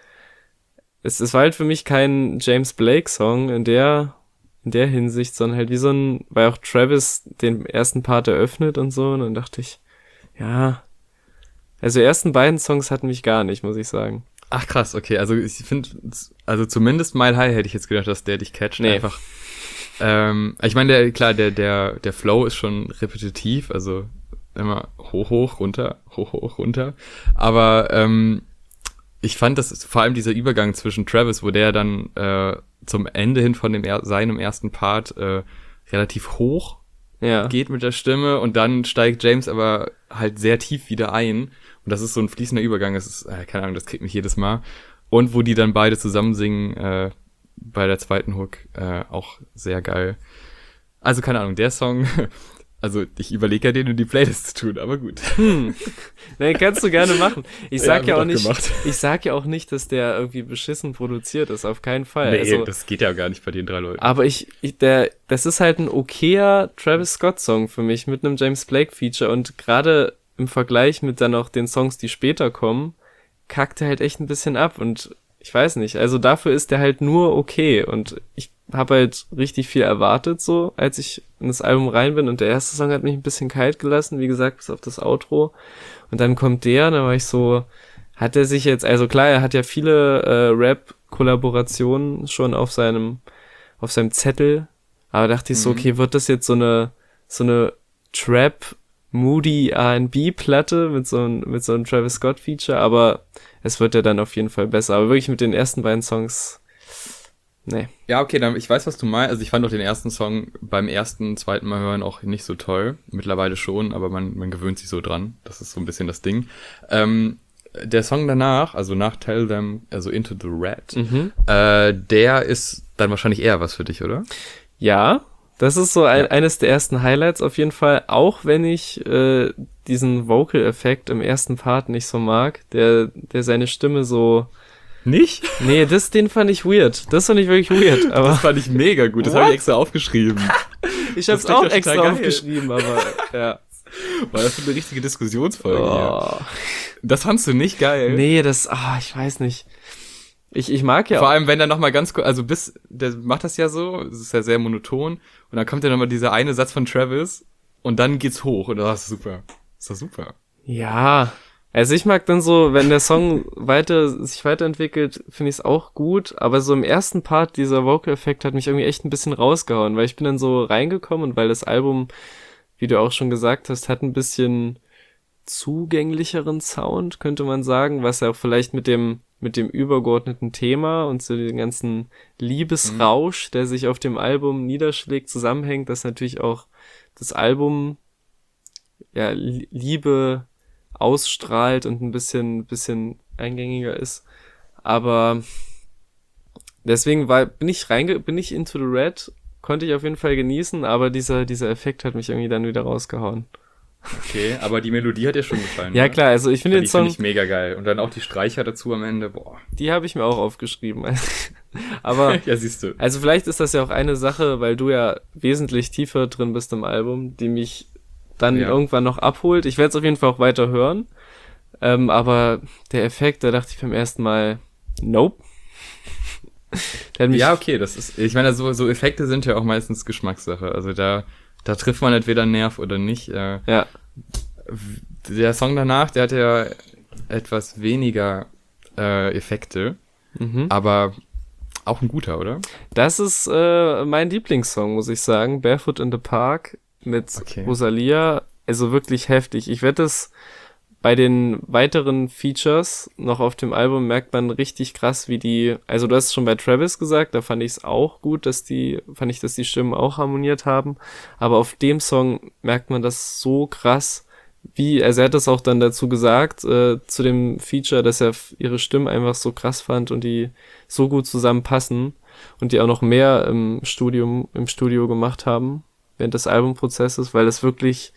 Es war halt für mich kein James Blake Song in der Hinsicht, sondern halt wie so ein, weil auch Travis den ersten Part eröffnet und so, und dann dachte ich, ja, also die ersten beiden Songs hatten mich gar nicht, muss ich sagen. Ach krass, okay, also ich finde, also zumindest Mile High hätte ich jetzt gedacht, dass der dich catcht. Nee. Einfach. Ich meine, der Flow ist schon repetitiv, also immer hoch, runter, hoch, runter. Aber ich fand, dass vor allem dieser Übergang zwischen Travis, wo der dann zum Ende hin von seinem ersten Part relativ hoch geht mit der Stimme und dann steigt James aber halt sehr tief wieder ein. Und das ist so ein fließender Übergang, das ist, keine Ahnung, das kriegt mich jedes Mal. Und wo die dann beide zusammen singen, bei der zweiten Hook, auch sehr geil. Also, keine Ahnung, der Song, also ich überlege ja, den in die Playlist zu tun, aber gut. Nee, kannst du gerne machen. Ich sag ja wird auch nicht, dass der irgendwie beschissen produziert ist, auf keinen Fall. Nee, also, das geht ja gar nicht bei den 3 Leuten. aber das ist halt ein okayer Travis Scott Song für mich mit einem James Blake Feature, und gerade im Vergleich mit dann auch den Songs, die später kommen, kackt er halt echt ein bisschen ab, und ich weiß nicht, also dafür ist der halt nur okay, und ich habe halt richtig viel erwartet so, als ich in das Album rein bin, und der erste Song hat mich ein bisschen kalt gelassen, wie gesagt, bis auf das Outro, und dann kommt da war ich so, hat er sich jetzt, also klar, er hat ja viele Rap-Kollaborationen schon auf seinem Zettel, aber dachte ich so, okay, wird das jetzt so eine Trap moody R&B-Platte mit so einem Travis Scott-Feature, aber es wird ja dann auf jeden Fall besser. Aber wirklich mit den ersten beiden Songs, nee. Ja, okay, dann, ich weiß, was du meinst. Also ich fand auch den ersten Song beim zweiten Mal hören auch nicht so toll. Mittlerweile schon, aber man gewöhnt sich so dran. Das ist so ein bisschen das Ding. Der Song danach, also nach Tell Them, also Into the Red, der ist dann wahrscheinlich eher was für dich, oder? Ja, das ist so eines der ersten Highlights auf jeden Fall, auch wenn ich diesen Vocal-Effekt im ersten Part nicht so mag, der seine Stimme so... Nicht? Nee, den fand ich weird. Das fand ich wirklich weird. Aber das fand ich mega gut, das habe ich extra aufgeschrieben. Ich hab's auch extra aufgeschrieben, aber ja. Weil das ist eine richtige Diskussionsfolge hier. Das fandst du nicht geil? Nee, ich weiß nicht. Ich mag ja vor allem, wenn er nochmal ganz kurz, also der macht das ja so, es ist ja sehr monoton, und dann kommt ja nochmal dieser eine Satz von Travis, und dann geht's hoch, und das ist super. Ist doch super. Ja, also ich mag dann so, wenn der Song sich weiterentwickelt, finde ich es auch gut, aber so im ersten Part, dieser Vocal-Effekt hat mich irgendwie echt ein bisschen rausgehauen, weil ich bin dann so reingekommen, und weil das Album, wie du auch schon gesagt hast, hat ein bisschen zugänglicheren Sound, könnte man sagen, was ja auch vielleicht mit dem übergeordneten Thema und so den ganzen Liebesrausch, der sich auf dem Album niederschlägt, zusammenhängt, dass natürlich auch das Album ja Liebe ausstrahlt und ein bisschen eingängiger ist. Aber deswegen bin ich Into the Red, konnte ich auf jeden Fall genießen, aber dieser Effekt hat mich irgendwie dann wieder rausgehauen. Okay, aber die Melodie hat dir schon gefallen. Ja, klar, also ich finde den Song... Die finde ich mega geil. Und dann auch die Streicher dazu am Ende, boah. Die habe ich mir auch aufgeschrieben. Aber... ja, siehst du. Also vielleicht ist das ja auch eine Sache, weil du ja wesentlich tiefer drin bist im Album, die mich dann irgendwann noch abholt. Ich werde es auf jeden Fall auch weiter hören. Aber der Effekt, da dachte ich beim ersten Mal, nope. Ja, okay, das ist... Ich meine, so Effekte sind ja auch meistens Geschmackssache. Also da trifft man entweder einen Nerv oder nicht. Ja. Der Song danach, der hat ja etwas weniger Effekte, aber auch ein guter, oder? Das ist mein Lieblingssong, muss ich sagen. Barefoot in the Park mit Rosalia. Also wirklich heftig. Ich werde das bei den weiteren Features noch auf dem Album merkt man richtig krass, also du hast es schon bei Travis gesagt, da fand ich es auch gut, dass die Stimmen auch harmoniert haben, aber auf dem Song merkt man das so krass, also er hat das auch dann dazu gesagt, zu dem Feature, dass er ihre Stimmen einfach so krass fand und die so gut zusammenpassen und die auch noch mehr im Studio gemacht haben während des Albumprozesses, weil es wirklich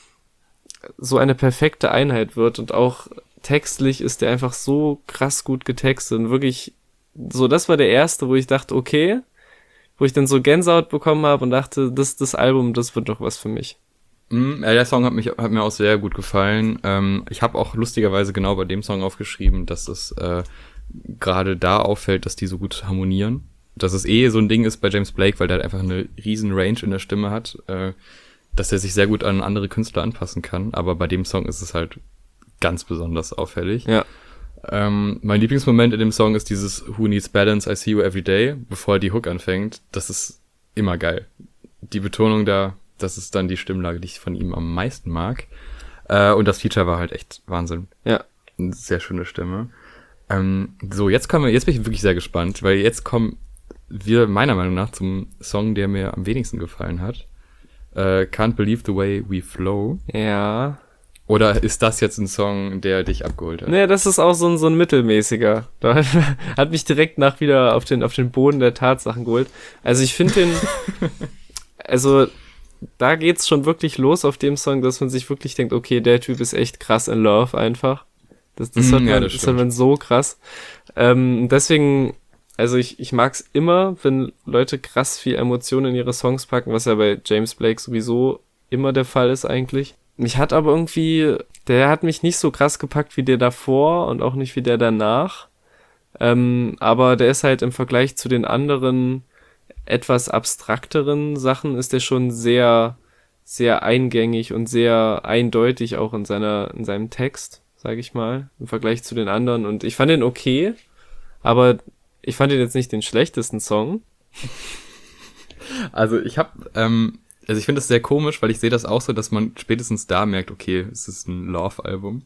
so eine perfekte Einheit wird und auch textlich ist der einfach so krass gut getextet und wirklich so, das war der erste, wo ich dachte, okay, wo ich dann so Gänsehaut bekommen habe und dachte, das Album, das wird doch was für mich. Ja, der Song hat mir auch sehr gut gefallen. Ich habe auch lustigerweise genau bei dem Song aufgeschrieben, dass es gerade da auffällt, dass die so gut harmonieren. Dass es so ein Ding ist bei James Blake, weil der halt einfach eine riesen Range in der Stimme hat, dass er sich sehr gut an andere Künstler anpassen kann. Aber bei dem Song ist es halt ganz besonders auffällig. Ja. Mein Lieblingsmoment in dem Song ist dieses Who Needs Balance, I See You Every Day, bevor die Hook anfängt. Das ist immer geil. Die Betonung da, das ist dann die Stimmlage, die ich von ihm am meisten mag. Und das Feature war halt echt Wahnsinn. Ja. Eine sehr schöne Stimme. Jetzt bin ich wirklich sehr gespannt, weil jetzt kommen wir meiner Meinung nach zum Song, der mir am wenigsten gefallen hat. Can't Believe the Way We Flow. Ja. Oder ist das jetzt ein Song, der dich abgeholt hat? Nee, das ist auch so ein mittelmäßiger. Da hat mich direkt wieder auf den Boden der Tatsachen geholt. Also ich finde also da geht's schon wirklich los auf dem Song, dass man sich wirklich denkt, okay, der Typ ist echt krass in Love einfach. Das hört man so krass. Deswegen, also ich mag's immer, wenn Leute krass viel Emotionen in ihre Songs packen, was ja bei James Blake sowieso immer der Fall ist eigentlich. Der hat mich nicht so krass gepackt wie der davor und auch nicht wie der danach. Aber der ist halt im Vergleich zu den anderen etwas abstrakteren Sachen ist der schon sehr, sehr eingängig und sehr eindeutig auch in seinem Text, sage ich mal, im Vergleich zu den anderen. Und ich fand den okay, aber ich fand den jetzt nicht den schlechtesten Song. Also ich finde das sehr komisch, weil ich sehe das auch so, dass man spätestens da merkt, okay, es ist ein Love-Album.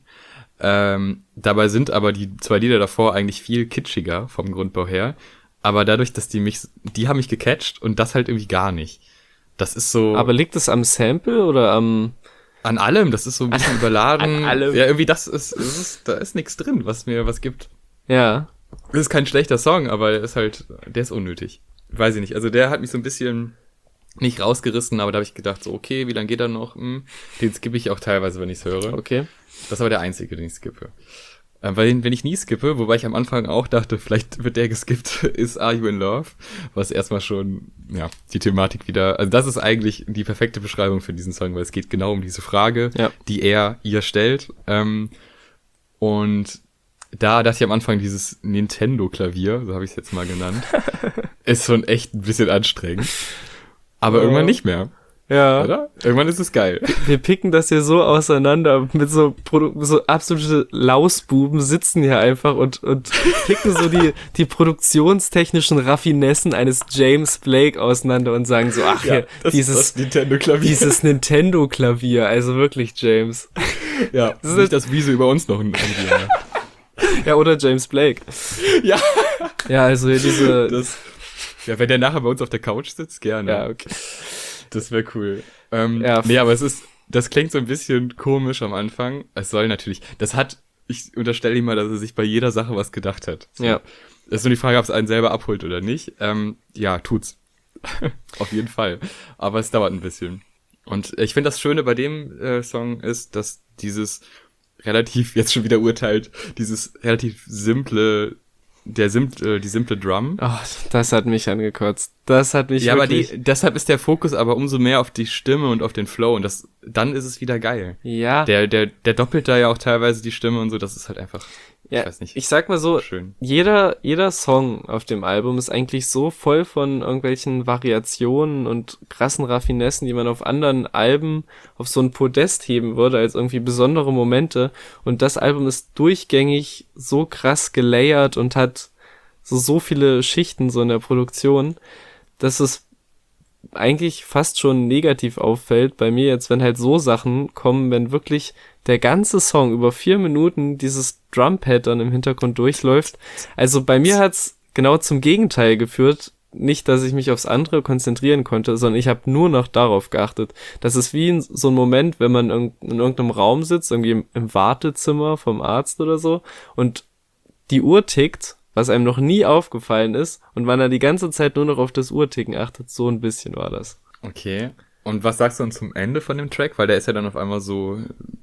Dabei sind aber die 2 Lieder davor eigentlich viel kitschiger vom Grundbau her. Aber dadurch, dass die haben mich gecatcht und das halt irgendwie gar nicht. Das ist so... Aber liegt es am Sample oder am... An allem, das ist so ein bisschen überladen. An allem. Ja, irgendwie da ist nichts drin, was mir was gibt. Ja. Das ist kein schlechter Song, aber der ist unnötig. Weiß ich nicht. Also der hat mich so ein bisschen nicht rausgerissen, aber da habe ich gedacht, so okay, wie lange geht er noch? Den skippe ich auch teilweise, wenn ich es höre. Okay. Das ist aber der einzige, den ich skippe. Weil wenn ich nie skippe, wobei ich am Anfang auch dachte, vielleicht wird der geskippt, ist Are You in Love? Was erstmal schon, ja, die Thematik wieder, also das ist eigentlich die perfekte Beschreibung für diesen Song, weil es geht genau um diese Frage, die er ihr stellt. Und da dachte ich am Anfang, dieses Nintendo-Klavier, so habe ich es jetzt mal genannt, ist schon echt ein bisschen anstrengend. Aber irgendwann nicht mehr. Ja. Oder? Irgendwann ist es geil. Wir picken das hier so auseinander mit so absolute Lausbuben sitzen hier einfach und picken so die produktionstechnischen Raffinessen eines James Blake auseinander und sagen so, ach ja, dieses Nintendo-Klavier, also wirklich James. Ja, das ist nicht das Wieso über uns noch ein Jahr. Ja, oder James Blake. Ja. Ja, also hier ja, wenn der nachher bei uns auf der Couch sitzt, gerne. Ja, okay. Das wäre cool. Nee, aber das klingt so ein bisschen komisch am Anfang. Es soll natürlich, ich unterstelle ihm mal, dass er sich bei jeder Sache was gedacht hat. So. Ja. Das ist nur die Frage, ob es einen selber abholt oder nicht. Ja, tut's. Auf jeden Fall. Aber es dauert ein bisschen. Und ich finde, das Schöne bei dem Song ist, dass dieses relativ, jetzt schon wieder urteilt, dieses relativ simple, die simple Drum. Oh, das hat mich angekotzt. Das hat mich wirklich... aber deshalb ist der Fokus aber umso mehr auf die Stimme und auf den Flow und dann ist es wieder geil. Ja. Der doppelt da ja auch teilweise die Stimme und so, das ist halt einfach, ja, ich weiß nicht. Ich sag mal so, schön. Jeder Song auf dem Album ist eigentlich so voll von irgendwelchen Variationen und krassen Raffinessen, die man auf anderen Alben auf so ein Podest heben würde, als irgendwie besondere Momente. Und das Album ist durchgängig so krass gelayert und hat so viele Schichten so in der Produktion, dass es eigentlich fast schon negativ auffällt bei mir jetzt, wenn halt so Sachen kommen, wenn wirklich der ganze Song über 4 Minuten dieses Drumpad dann im Hintergrund durchläuft. Also bei mir hat's genau zum Gegenteil geführt. Nicht, dass ich mich aufs andere konzentrieren konnte, sondern ich habe nur noch darauf geachtet. Das ist wie so ein Moment, wenn man in irgendeinem Raum sitzt, irgendwie im Wartezimmer vom Arzt oder so, und die Uhr tickt, was einem noch nie aufgefallen ist, und man dann die ganze Zeit nur noch auf das Uhrticken achtet. So ein bisschen war das. Okay. Und was sagst du dann zum Ende von dem Track? Weil der ist ja dann auf einmal so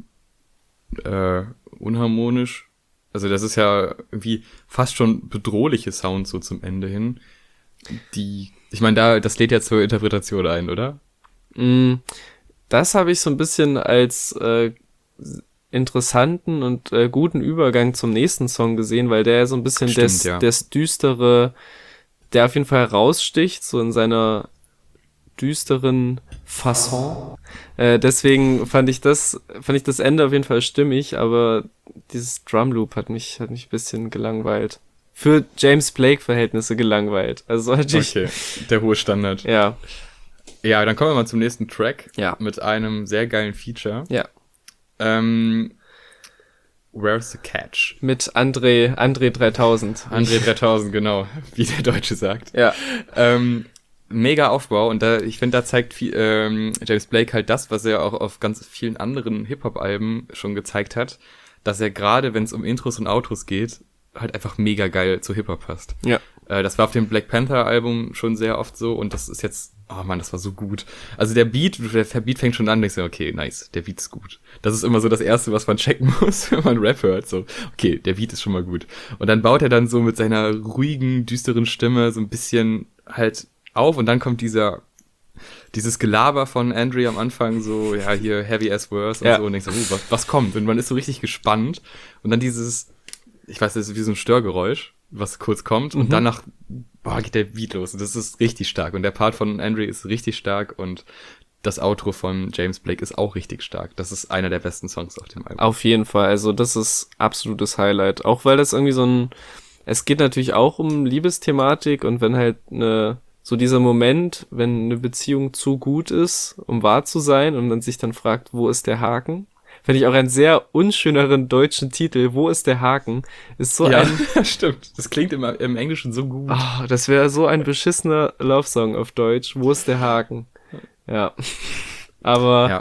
unharmonisch. Also das ist ja irgendwie fast schon bedrohliche Sounds so zum Ende hin. Ich meine, das lädt ja zur Interpretation ein, oder? Das habe ich so ein bisschen als interessanten und guten Übergang zum nächsten Song gesehen, weil der ja so ein bisschen das Düstere, der auf jeden Fall heraussticht, so in seiner düsteren Fasson. Deswegen fand ich das Ende auf jeden Fall stimmig, aber dieses Drumloop hat mich ein bisschen gelangweilt. Für James Blake-Verhältnisse gelangweilt. Also natürlich. Okay, der hohe Standard. Ja. Ja, dann kommen wir mal zum nächsten Track. Ja. Mit einem sehr geilen Feature. Ja. Where's the Catch? Mit André 3000. André 3000, genau. Wie der Deutsche sagt. Ja. Mega Aufbau, und ich finde, da zeigt James Blake halt das, was er auch auf ganz vielen anderen Hip-Hop-Alben schon gezeigt hat, dass er gerade, wenn es um Intros und Outros geht, halt einfach mega geil zu Hip-Hop passt. Ja. Das war auf dem Black Panther Album schon sehr oft so, und das ist jetzt, oh Mann, das war so gut. Also der Beat fängt schon an, denkst du, okay, nice, der Beat ist gut. Das ist immer so das Erste, was man checken muss, wenn man Rap hört, so, okay, der Beat ist schon mal gut. Und dann baut er dann so mit seiner ruhigen, düsteren Stimme so ein bisschen halt auf, und dann kommt dieses Gelaber von Andre am Anfang, so, ja, hier, heavy as worse und so, und denkst du, was kommt? Und man ist so richtig gespannt, und dann ich weiß, das ist wie so ein Störgeräusch, was kurz kommt, und danach geht der Beat los, und das ist richtig stark, und der Part von Andre ist richtig stark, und das Outro von James Blake ist auch richtig stark. Das ist einer der besten Songs auf dem Album. Auf jeden Fall, also das ist absolutes Highlight, auch weil das irgendwie es geht natürlich auch um Liebesthematik, und wenn halt so dieser Moment, wenn eine Beziehung zu gut ist, um wahr zu sein, und man sich dann fragt, wo ist der Haken? Finde ich auch einen sehr unschöneren deutschen Titel. Wo ist der Haken? Ist so stimmt. Das klingt im Englischen so gut. Oh, das wäre so ein beschissener Love-Song auf Deutsch. Wo ist der Haken? Ja. Aber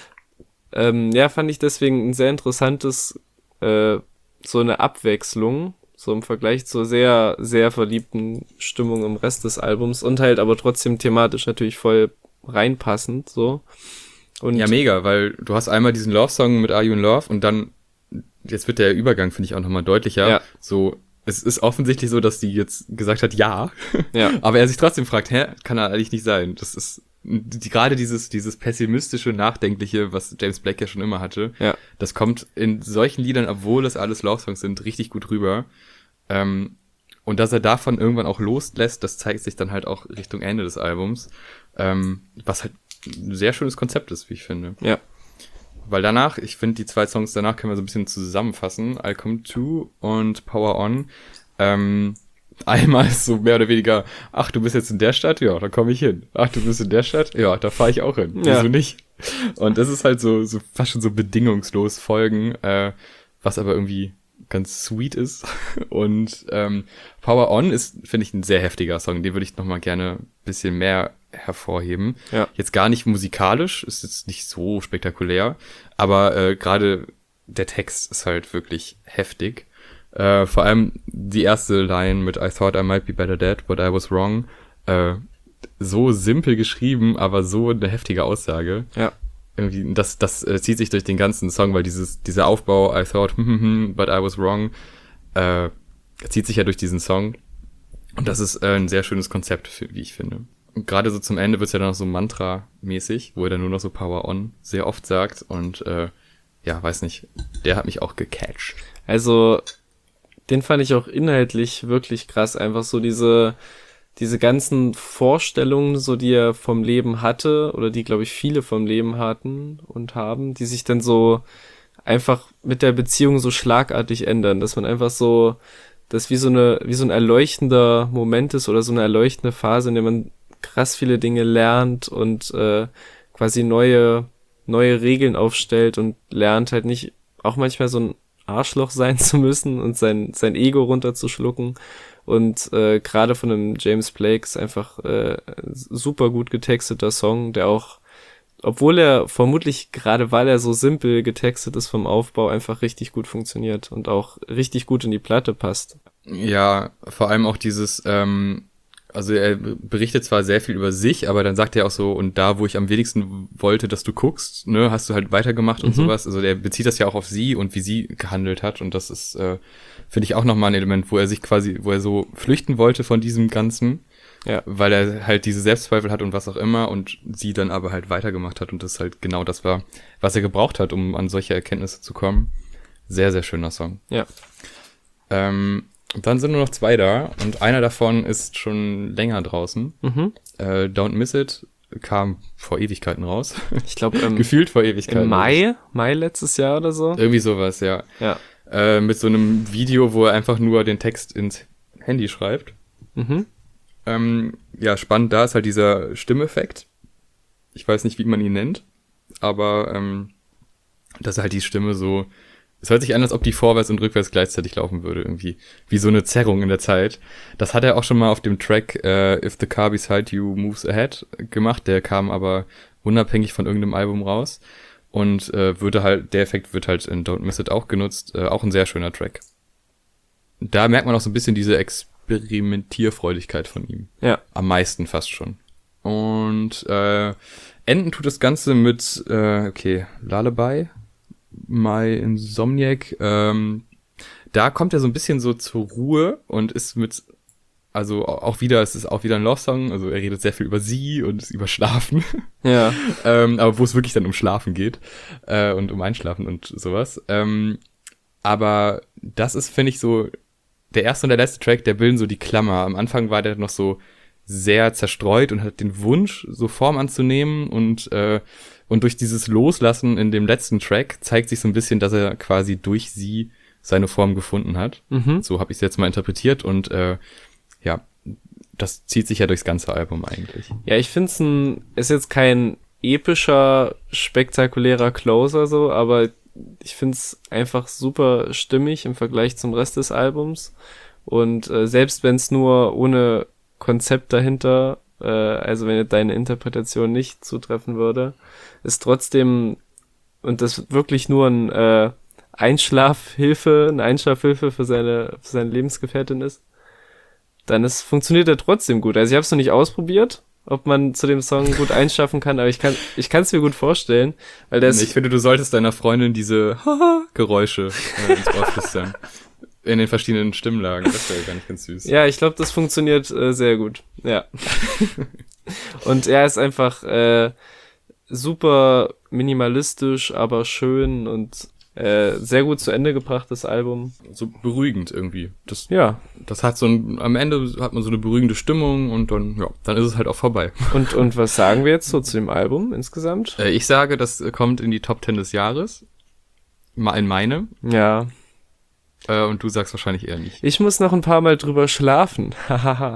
fand ich deswegen ein sehr interessantes, so eine Abwechslung, so im Vergleich zur sehr, sehr verliebten Stimmung im Rest des Albums, und halt aber trotzdem thematisch natürlich voll reinpassend, so. Und ja, mega, weil du hast einmal diesen Love-Song mit Are You in Love, und dann, jetzt wird der Übergang, finde ich, auch nochmal deutlicher. Ja. So, es ist offensichtlich so, dass die jetzt gesagt hat, ja. Aber er sich trotzdem fragt, kann er eigentlich nicht sein. Das ist gerade dieses pessimistische, nachdenkliche, was James Blake ja schon immer hatte. Ja. Das kommt in solchen Liedern, obwohl es alles Love-Songs sind, richtig gut rüber. Und dass er davon irgendwann auch loslässt, das zeigt sich dann halt auch Richtung Ende des Albums. Was halt ein sehr schönes Konzept ist, wie ich finde. Ja. Weil danach, ich finde, die 2 Songs danach können wir so ein bisschen zusammenfassen. I'll Come To und Power On. Einmal ist so mehr oder weniger, ach, du bist jetzt in der Stadt? Ja, da komme ich hin. Ach, du bist in der Stadt? Ja, da fahre ich auch hin. Ja. Wieso nicht? Und das ist halt so fast schon so bedingungslos folgen, was aber irgendwie ganz sweet ist. Und Power On ist, finde ich, ein sehr heftiger Song. Den würde ich noch mal gerne ein bisschen mehr hervorheben. Ja. Jetzt gar nicht musikalisch, ist jetzt nicht so spektakulär, aber gerade der Text ist halt wirklich heftig. Vor allem die erste Line mit I thought I might be better dead, but I was wrong. So simpel geschrieben, aber so eine heftige Aussage. Ja. Irgendwie, das zieht sich durch den ganzen Song, weil dieser Aufbau, I thought, but I was wrong, zieht sich ja durch diesen Song. Und das ist ein sehr schönes Konzept, wie ich finde. Und gerade so zum Ende wird's ja dann noch so Mantra-mäßig, wo er dann nur noch so Power On sehr oft sagt. Und weiß nicht, der hat mich auch gecatcht. Also, den fand ich auch inhaltlich wirklich krass. Einfach so diese ganzen Vorstellungen, so die er vom Leben hatte, oder die, glaube ich, viele vom Leben hatten und haben, die sich dann so einfach mit der Beziehung so schlagartig ändern, dass man einfach so, das wie so ein erleuchtender Moment ist oder so eine erleuchtende Phase, in der man krass viele Dinge lernt und quasi neue neue Regeln aufstellt und lernt halt nicht auch manchmal so ein Arschloch sein zu müssen und sein Ego runterzuschlucken. Und gerade von einem James Blake ist einfach super gut getexteter Song, der auch, obwohl er vermutlich, gerade weil er so simpel getextet ist vom Aufbau, einfach richtig gut funktioniert und auch richtig gut in die Platte passt. Ja, vor allem auch dieses, also er berichtet zwar sehr viel über sich, aber dann sagt er auch so, und da, wo ich am wenigsten wollte, dass du guckst, ne, hast du halt weitergemacht und sowas. Also der bezieht das ja auch auf sie und wie sie gehandelt hat. Und das ist, finde ich, auch nochmal ein Element, wo er so flüchten wollte von diesem Ganzen. Ja. Weil er halt diese Selbstzweifel hat und was auch immer und sie dann aber halt weitergemacht hat und das halt genau das war, was er gebraucht hat, um an solche Erkenntnisse zu kommen. Sehr, sehr schöner Song. Ja. Dann sind nur noch 2 da und einer davon ist schon länger draußen. Don't Miss It kam vor Ewigkeiten raus. Ich glaube, gefühlt vor Ewigkeiten. Im Mai letztes Jahr oder so. Irgendwie sowas, ja. Mit so einem Video, wo er einfach nur den Text ins Handy schreibt. Ja, spannend, da ist halt dieser Stimmeffekt. Ich weiß nicht, wie man ihn nennt, aber dass halt die Stimme so, es hört sich an, als ob die vorwärts und rückwärts gleichzeitig laufen würde, irgendwie. Wie so eine Zerrung in der Zeit. Das hat er auch schon mal auf dem Track If the Car Beside You Moves Ahead gemacht, der kam aber unabhängig von irgendeinem Album raus und der Effekt wird halt in Don't Miss It auch genutzt, auch ein sehr schöner Track. Da merkt man auch so ein bisschen diese Experimentierfreudigkeit von ihm. Ja. Am meisten fast schon. Und enden tut das Ganze mit, Lullaby, My Insomniac. Da kommt er so ein bisschen so zur Ruhe und ist mit, also es ist auch wieder ein Love-Song, also er redet sehr viel über sie und über Schlafen. Ja. Aber wo es wirklich dann um Schlafen geht und um Einschlafen und sowas. Aber das ist, finde ich, so der erste und der letzte Track, der bilden so die Klammer. Am Anfang war der noch so sehr zerstreut und hat den Wunsch, so Form anzunehmen und durch dieses Loslassen in dem letzten Track zeigt sich so ein bisschen, dass er quasi durch sie seine Form gefunden hat. So habe ich es jetzt mal interpretiert und das zieht sich ja durchs ganze Album eigentlich. Ja, ich finde ist jetzt kein epischer, spektakulärer Closer so, aber ich finde es einfach super stimmig im Vergleich zum Rest des Albums. Und selbst wenn es nur ohne Konzept dahinter, also wenn deine Interpretation nicht zutreffen würde, ist trotzdem, und das wirklich nur eine Einschlafhilfe für seine Lebensgefährtin ist, dann funktioniert er trotzdem gut. Also ich habe es noch nicht ausprobiert, ob man zu dem Song gut einschlafen kann, aber ich kann es mir gut vorstellen, weil ich finde, du solltest deiner Freundin diese Geräusche ins Ohr flüstern. In den verschiedenen Stimmlagen. Das wäre gar nicht ganz süß. Ja, ich glaube, das funktioniert sehr gut. Ja. Und er ist einfach super minimalistisch, aber schön und sehr gut zu Ende gebracht, das Album. So beruhigend irgendwie. Das hat am Ende hat man so eine beruhigende Stimmung und dann ist es halt auch vorbei. Und was sagen wir jetzt so zu dem Album insgesamt? Ich sage, das kommt in die Top 10 des Jahres. In meine. Ja. Und du sagst wahrscheinlich eher nicht. Ich muss noch ein paar Mal drüber schlafen. Haha.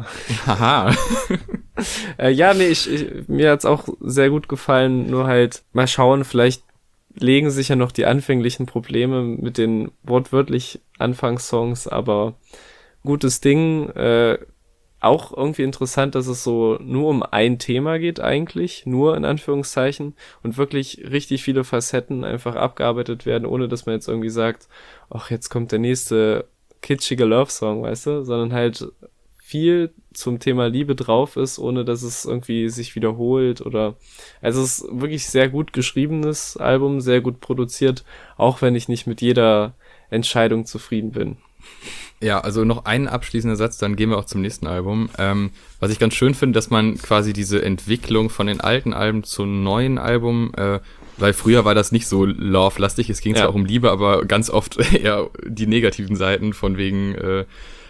Mir hat's auch sehr gut gefallen, nur halt mal schauen, vielleicht legen sich ja noch die anfänglichen Probleme mit den wortwörtlich Anfangssongs, aber gutes Ding. Auch irgendwie interessant, dass es so nur um ein Thema geht eigentlich, nur in Anführungszeichen, und wirklich richtig viele Facetten einfach abgearbeitet werden, ohne dass man jetzt irgendwie sagt, ach, jetzt kommt der nächste kitschige Love-Song, weißt du, sondern halt viel zum Thema Liebe drauf ist, ohne dass es irgendwie sich wiederholt also es ist wirklich sehr gut geschriebenes Album, sehr gut produziert, auch wenn ich nicht mit jeder Entscheidung zufrieden bin. Ja, also noch einen abschließender Satz, dann gehen wir auch zum nächsten Album. Was ich ganz schön finde, dass man quasi diese Entwicklung von den alten Alben zum neuen Album, weil früher war das nicht so love-lastig, es ging zwar auch um Liebe, aber ganz oft eher die negativen Seiten von wegen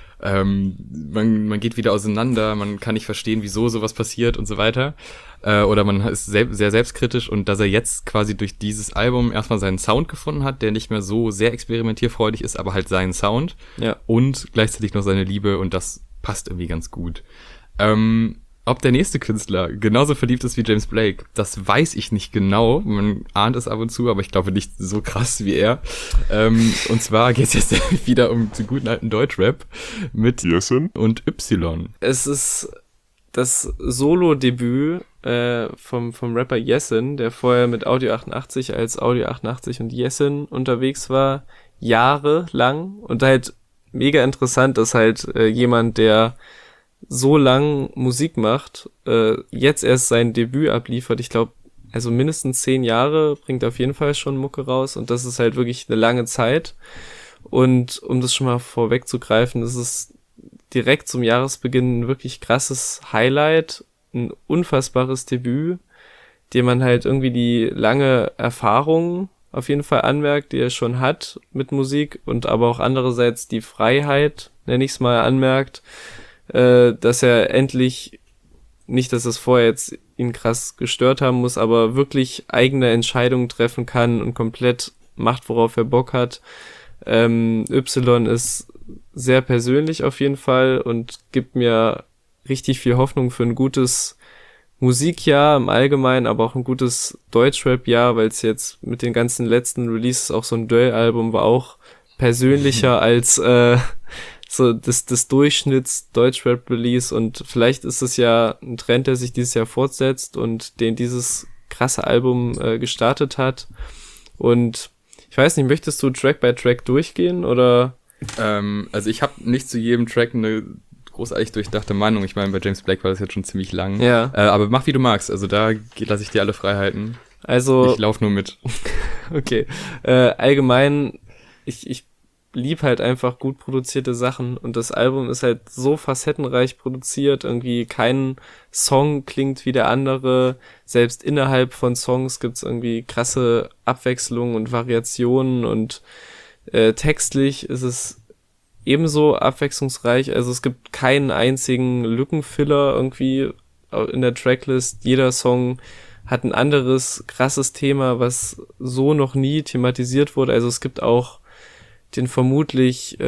man geht wieder auseinander, man kann nicht verstehen, wieso sowas passiert und so weiter. Oder man ist sehr selbstkritisch und dass er jetzt quasi durch dieses Album erstmal seinen Sound gefunden hat, der nicht mehr so sehr experimentierfreudig ist, aber halt seinen Sound und gleichzeitig noch seine Liebe und das passt irgendwie ganz gut. ob der nächste Künstler genauso verliebt ist wie James Blake, das weiß ich nicht genau. Man ahnt es ab und zu, aber ich glaube nicht so krass wie er. Und zwar geht es jetzt wieder um den guten alten Deutschrap mit Yesin und Y. Es ist das Solo-Debüt vom Rapper Yesin, der vorher mit Audio 88 als Audio 88 und Yesin unterwegs war, jahrelang. Und halt mega interessant, dass halt jemand, der so lang Musik macht, jetzt erst sein Debüt abliefert. Ich glaube, also mindestens 10 Jahre bringt auf jeden Fall schon Mucke raus und das ist halt wirklich eine lange Zeit. Und um das schon mal vorwegzugreifen, das ist direkt zum Jahresbeginn ein wirklich krasses Highlight, ein unfassbares Debüt, dem man halt irgendwie die lange Erfahrung auf jeden Fall anmerkt, die er schon hat mit Musik und aber auch andererseits die Freiheit, nenne ich es mal, anmerkt, dass er endlich, nicht, dass das vorher jetzt ihn krass gestört haben muss, aber wirklich eigene Entscheidungen treffen kann und komplett macht, worauf er Bock hat. Y ist sehr persönlich auf jeden Fall und gibt mir richtig viel Hoffnung für ein gutes Musikjahr im Allgemeinen, aber auch ein gutes Deutschrap-Jahr, weil es jetzt mit den ganzen letzten Releases auch so ein Duell-Album war auch persönlicher als so des Durchschnitts Deutschrap-Release und vielleicht ist es ja ein Trend, der sich dieses Jahr fortsetzt und den dieses krasse Album gestartet hat. Und ich weiß nicht, möchtest du Track by Track durchgehen oder? Also ich habe nicht zu jedem Track eine großartig durchdachte Meinung. Ich meine, bei James Blake war das jetzt schon ziemlich lang. Ja. Aber mach wie du magst. Also da lasse ich dir alle Freiheiten. Also ich laufe nur mit. Okay. Allgemein, ich lieb halt einfach gut produzierte Sachen und das Album ist halt so facettenreich produziert, irgendwie kein Song klingt wie der andere, selbst innerhalb von Songs gibt's irgendwie krasse Abwechslungen und Variationen und textlich ist es ebenso abwechslungsreich, also es gibt keinen einzigen Lückenfiller irgendwie in der Tracklist, jeder Song hat ein anderes krasses Thema, was so noch nie thematisiert wurde, also es gibt auch den vermutlich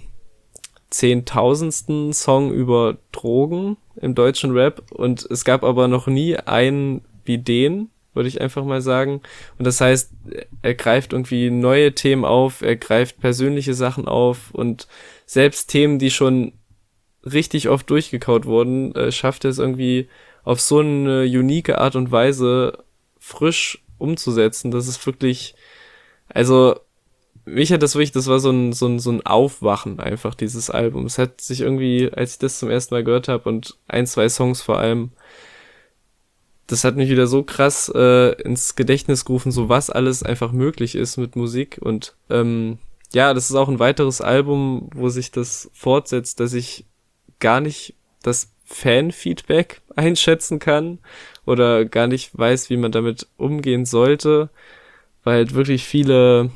10.000. Song über Drogen im deutschen Rap und es gab aber noch nie einen wie den, würde ich einfach mal sagen. Und das heißt, er greift irgendwie neue Themen auf, er greift persönliche Sachen auf und selbst Themen, die schon richtig oft durchgekaut wurden, schafft er es irgendwie auf so eine unique Art und Weise frisch umzusetzen. Das ist wirklich, also mich hat das wirklich, das war so ein Aufwachen einfach, dieses Album. Es hat sich irgendwie, als ich das zum ersten Mal gehört habe und 1, 2 Songs vor allem, das hat mich wieder so krass ins Gedächtnis gerufen, so was alles einfach möglich ist mit Musik. Und ja, das ist auch ein weiteres Album, wo sich das fortsetzt, dass ich gar nicht das Fan-Feedback einschätzen kann oder gar nicht weiß, wie man damit umgehen sollte, weil halt wirklich viele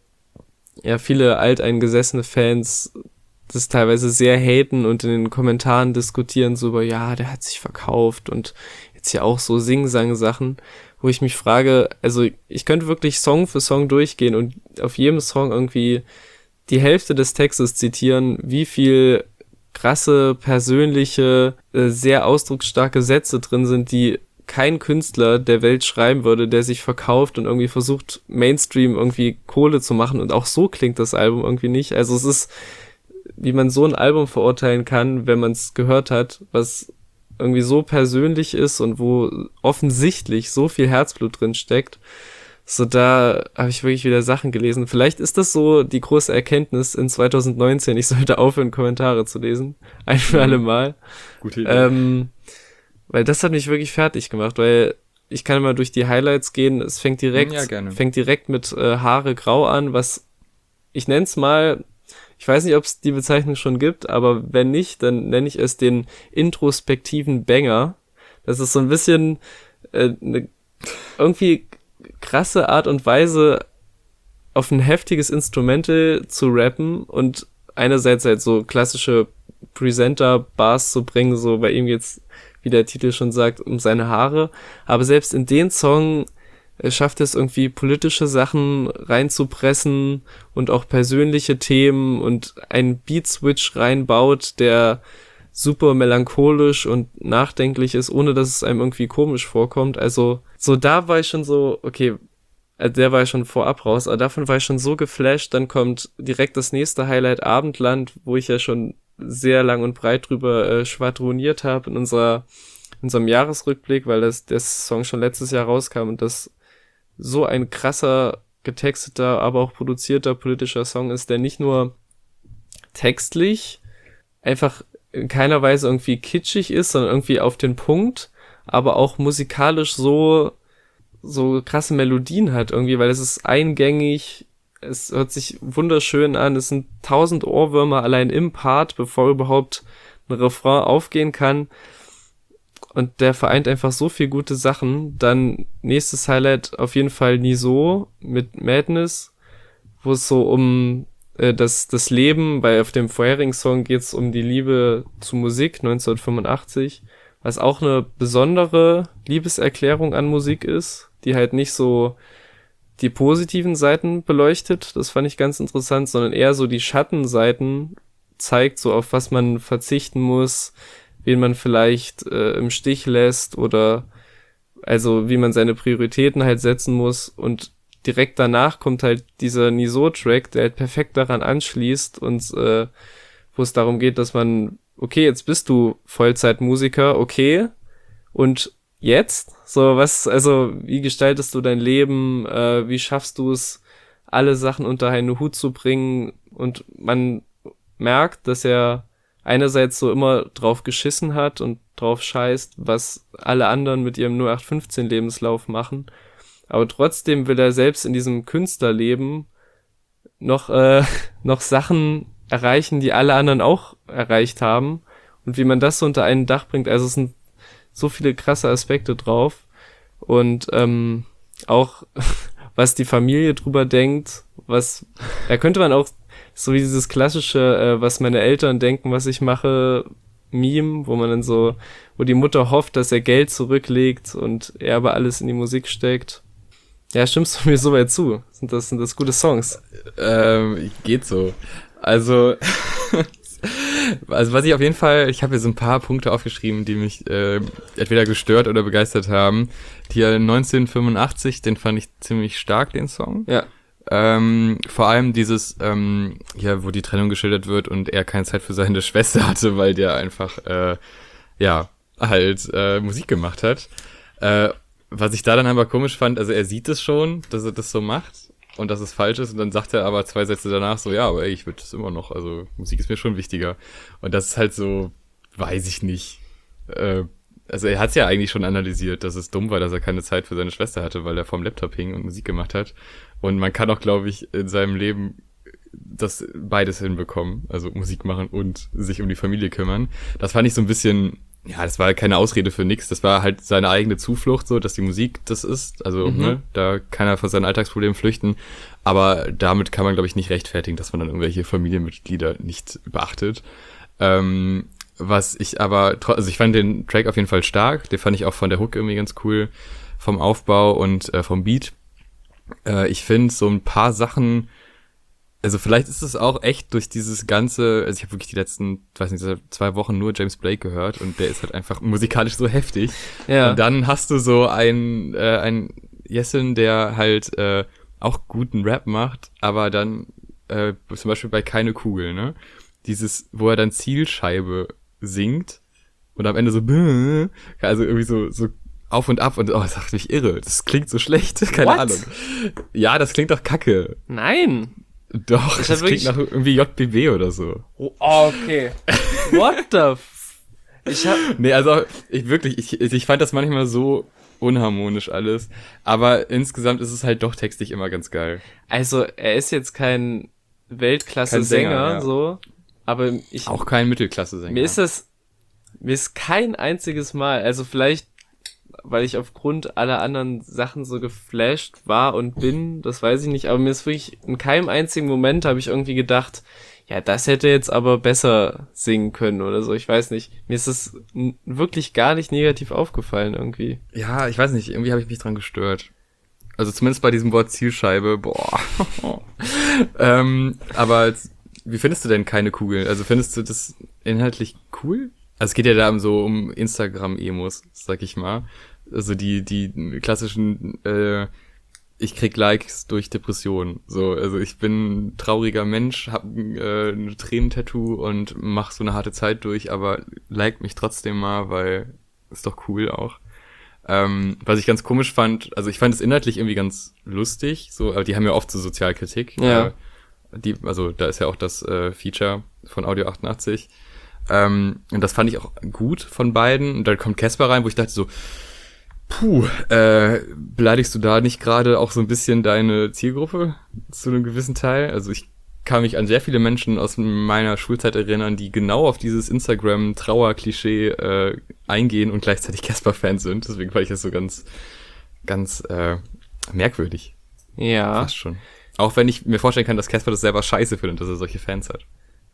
alteingesessene Fans das teilweise sehr haten und in den Kommentaren diskutieren so über, ja, der hat sich verkauft und jetzt ja auch so Sing-Sang-Sachen, wo ich mich frage, also ich könnte wirklich Song für Song durchgehen und auf jedem Song irgendwie die Hälfte des Textes zitieren, wie viel krasse, persönliche, sehr ausdrucksstarke Sätze drin sind, die kein Künstler der Welt schreiben würde, der sich verkauft und irgendwie versucht, Mainstream irgendwie Kohle zu machen. Und auch so klingt das Album irgendwie nicht. Also es ist, wie man so ein Album verurteilen kann, wenn man es gehört hat, was irgendwie so persönlich ist und wo offensichtlich so viel Herzblut drin steckt. So, da habe ich wirklich wieder Sachen gelesen. Vielleicht ist das so die große Erkenntnis in 2019. Ich sollte aufhören, Kommentare zu lesen. Ein für alle Mal. Gute Idee. Weil das hat mich wirklich fertig gemacht, weil ich kann mal durch die Highlights gehen. Es fängt direkt mit Haare grau an, was ich nenne es mal, ich weiß nicht, ob es die Bezeichnung schon gibt, aber wenn nicht, dann nenne ich es den introspektiven Banger. Das ist so ein bisschen eine irgendwie krasse Art und Weise, auf ein heftiges Instrumental zu rappen und einerseits halt so klassische Presenter-Bars zu bringen, so bei ihm jetzt, wie der Titel schon sagt, um seine Haare. Aber selbst in den Song schafft es irgendwie politische Sachen reinzupressen und auch persönliche Themen und einen Beat-Switch reinbaut, der super melancholisch und nachdenklich ist, ohne dass es einem irgendwie komisch vorkommt. Also so da war ich schon so, okay, der war ja schon vorab raus, aber davon war ich schon so geflasht. Dann kommt direkt das nächste Highlight, Abendland, wo ich ja schon sehr lang und breit drüber schwadroniert habe in unserem Jahresrückblick, weil der Song schon letztes Jahr rauskam und das so ein krasser, getexteter, aber auch produzierter politischer Song ist, der nicht nur textlich einfach in keiner Weise irgendwie kitschig ist, sondern irgendwie auf den Punkt, aber auch musikalisch so krasse Melodien hat irgendwie, weil es ist eingängig, es hört sich wunderschön an, es sind 1000 Ohrwürmer allein im Part, bevor überhaupt ein Refrain aufgehen kann. Und der vereint einfach so viel gute Sachen. Dann nächstes Highlight auf jeden Fall Niso mit Madness, wo es so um das Leben, weil auf dem vorherigen Song geht es um die Liebe zu Musik 1985, was auch eine besondere Liebeserklärung an Musik ist, die halt nicht so die positiven Seiten beleuchtet, das fand ich ganz interessant, sondern eher so die Schattenseiten zeigt, so auf was man verzichten muss, wen man vielleicht im Stich lässt oder also wie man seine Prioritäten halt setzen muss und direkt danach kommt halt dieser Niso-Track, der halt perfekt daran anschließt und wo es darum geht, dass man, okay, jetzt bist du Vollzeitmusiker, okay, und jetzt? So, wie gestaltest du dein Leben, wie schaffst du es, alle Sachen unter einen Hut zu bringen und man merkt, dass er einerseits so immer drauf geschissen hat und drauf scheißt, was alle anderen mit ihrem 0815-Lebenslauf machen. Aber trotzdem will er selbst in diesem Künstlerleben noch Sachen erreichen, die alle anderen auch erreicht haben. Und wie man das so unter ein Dach bringt, also es sind so viele krasse Aspekte drauf. Und auch, was die Familie drüber denkt, da könnte man auch so wie dieses klassische, was meine Eltern denken, was ich mache, Meme, wo man dann so, wo die Mutter hofft, dass er Geld zurücklegt und er aber alles in die Musik steckt. Ja, stimmst du mir so weit zu? Sind das gute Songs? Geht so. Also was ich auf jeden Fall, ich habe hier so ein paar Punkte aufgeschrieben, die mich entweder gestört oder begeistert haben. Hier 1985, den fand ich ziemlich stark, den Song. Ja. Vor allem dieses, wo die Trennung geschildert wird und er keine Zeit für seine Schwester hatte, weil der einfach, Musik gemacht hat. Was ich da dann aber komisch fand, also er sieht es schon, dass er das so macht und dass es falsch ist und dann sagt er aber 2 Sätze danach so, ja, aber ey, ich würde das immer noch, also Musik ist mir schon wichtiger. Und das ist halt so, weiß ich nicht. Also er hat es ja eigentlich schon analysiert, dass es dumm war, dass er keine Zeit für seine Schwester hatte, weil er vorm Laptop hing und Musik gemacht hat. Und man kann auch, glaube ich, in seinem Leben das beides hinbekommen, also Musik machen und sich um die Familie kümmern. Das fand ich so ein bisschen, ja, das war keine Ausrede für nix, das war halt seine eigene Zuflucht, so, dass die Musik das ist, also, da kann er von seinen Alltagsproblemen flüchten, aber damit kann man, glaube ich, nicht rechtfertigen, dass man dann irgendwelche Familienmitglieder nicht beachtet. Was ich aber, also ich fand den Track auf jeden Fall stark, den fand ich auch von der Hook irgendwie ganz cool, vom Aufbau und vom Beat. Ich finde so ein paar Sachen, also vielleicht ist es auch echt durch dieses ganze, also ich habe wirklich die letzten, 2 Wochen nur James Blake gehört und der ist halt einfach musikalisch so heftig. Ja. Und dann hast du so ein Jessin, der halt auch guten Rap macht, aber dann zum Beispiel bei Keine Kugel, ne? Dieses, wo er dann Zielscheibe singt und am Ende so, also irgendwie so auf und ab und das macht mich irre. Das klingt so schlecht, keine Ahnung. Ja, das klingt doch kacke. Nein. Doch, das klingt nach irgendwie JBB oder so. Oh, okay. What the Nee, also ich fand das manchmal so unharmonisch alles, aber insgesamt ist es halt doch textlich immer ganz geil. Also, er ist jetzt kein Weltklasse-Sänger, ja. so, aber auch kein Mittelklasse-Sänger. Mir ist kein einziges Mal, also vielleicht, weil ich aufgrund aller anderen Sachen so geflasht war und bin, das weiß ich nicht, aber mir ist wirklich, in keinem einzigen Moment habe ich irgendwie gedacht, ja, das hätte jetzt aber besser singen können oder so, ich weiß nicht. Mir ist das wirklich gar nicht negativ aufgefallen irgendwie. Ja, ich weiß nicht, irgendwie habe ich mich dran gestört. Also zumindest bei diesem Wort Zielscheibe, boah. Aber wie findest du denn Keine Kugel? Also findest du das inhaltlich cool? Also es geht ja da um Instagram-Emos, sag ich mal. Also die klassischen, ich krieg Likes durch Depressionen. So, also ich bin ein trauriger Mensch, hab ein Tränentattoo und mach so eine harte Zeit durch, aber like mich trotzdem mal, weil ist doch cool auch. Was ich ganz komisch fand, also ich fand es inhaltlich irgendwie ganz lustig, so, aber die haben ja oft so Sozialkritik. Ja. Also da ist ja auch das Feature von Audio 88. Und das fand ich auch gut von beiden. Und dann kommt Casper rein, wo ich dachte so, beleidigst du da nicht gerade auch so ein bisschen deine Zielgruppe zu einem gewissen Teil? Also ich kann mich an sehr viele Menschen aus meiner Schulzeit erinnern, die genau auf dieses Instagram-Trauer-Klischee eingehen und gleichzeitig Casper-Fans sind. Deswegen fand ich das so ganz merkwürdig. Ja. Fast schon. Auch wenn ich mir vorstellen kann, dass Casper das selber scheiße findet, dass er solche Fans hat.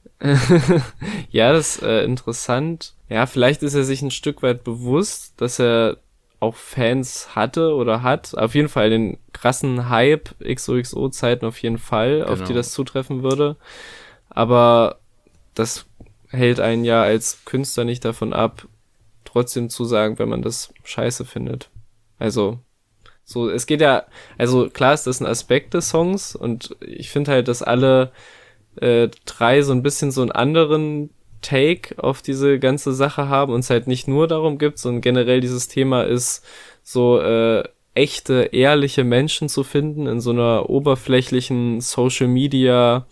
Ja, das ist interessant. Ja, vielleicht ist er sich ein Stück weit bewusst, dass er auch Fans hatte oder hat. Auf jeden Fall den krassen Hype XOXO-Zeiten auf jeden Fall, auf die das zutreffen würde. Aber das hält einen ja als Künstler nicht davon ab, trotzdem zu sagen, wenn man das scheiße findet. Also, so, es geht ja, also klar ist das ein Aspekt des Songs und ich finde halt, dass alle drei so ein bisschen so einen anderen Take auf diese ganze Sache haben und es halt nicht nur darum gibt, sondern generell dieses Thema ist, so echte, ehrliche Menschen zu finden in so einer oberflächlichen Social Media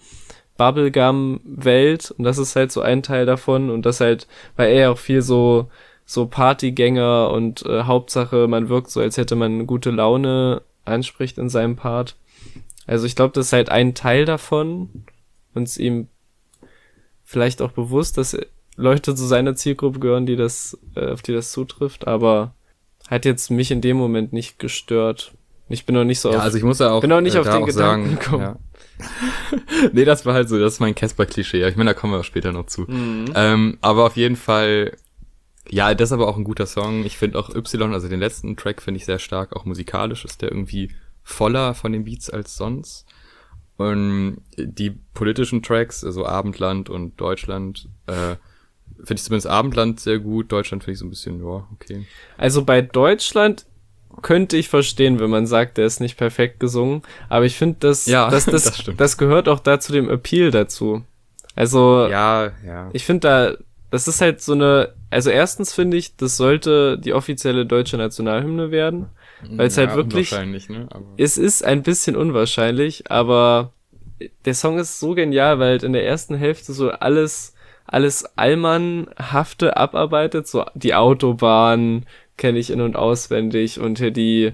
Bubblegum-Welt und das ist halt so ein Teil davon und das halt, weil er ja auch viel so Partygänger und Hauptsache man wirkt so, als hätte man eine gute Laune anspricht in seinem Part. Also ich glaube, das ist halt ein Teil davon und es ihm vielleicht auch bewusst, dass Leute zu seiner Zielgruppe gehören, die das, auf die das zutrifft, aber hat jetzt mich in dem Moment nicht gestört. Ich bin noch nicht so also ich muss ja auch, bin noch nicht auf den Gedanken gekommen. Ja. Nee, das war halt so, das ist mein Casper-Klischee. Ich meine, da kommen wir auch später noch zu. Aber auf jeden Fall, ja, das ist aber auch ein guter Song. Ich finde auch Y, also den letzten Track finde ich sehr stark, auch musikalisch ist der irgendwie voller von den Beats als sonst. Und die politischen Tracks, also Abendland und Deutschland, finde ich zumindest Abendland sehr gut. Deutschland finde ich so ein bisschen, ja, okay. Also bei Deutschland könnte ich verstehen, wenn man sagt, der ist nicht perfekt gesungen. Aber ich finde, das gehört auch da zu dem Appeal dazu. Also, ja. Ich finde das ist halt so eine, also erstens finde ich, das sollte die offizielle deutsche Nationalhymne werden. Weil es halt wirklich, ne? Aber es ist ein bisschen unwahrscheinlich, aber der Song ist so genial, weil halt in der ersten Hälfte so alles Allmannhafte abarbeitet, so die Autobahn kenne ich in- und auswendig und hier die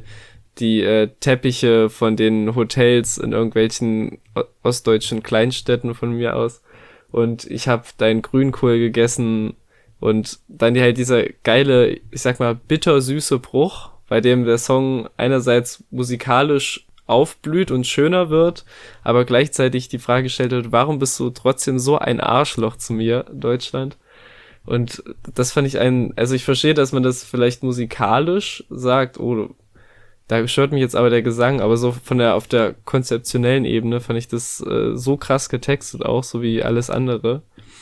Teppiche von den Hotels in irgendwelchen ostdeutschen Kleinstädten von mir aus und ich habe deinen Grünkohl gegessen und dann halt dieser geile, ich sag mal, bittersüße Bruch, bei dem der Song einerseits musikalisch aufblüht und schöner wird, aber gleichzeitig die Frage gestellt wird, warum bist du trotzdem so ein Arschloch zu mir, Deutschland? Und das fand ich also ich verstehe, dass man das vielleicht musikalisch sagt, oh, da stört mich jetzt aber der Gesang, aber so auf der konzeptionellen Ebene fand ich das so krass getextet auch, so wie alles andere.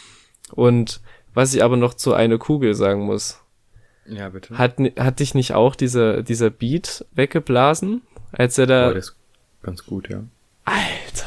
Und was ich aber noch zu Eine Kugel sagen muss, ja, bitte. Hat dich nicht auch dieser Beat weggeblasen, als er da... Oh, der ist ganz gut, ja. Alter.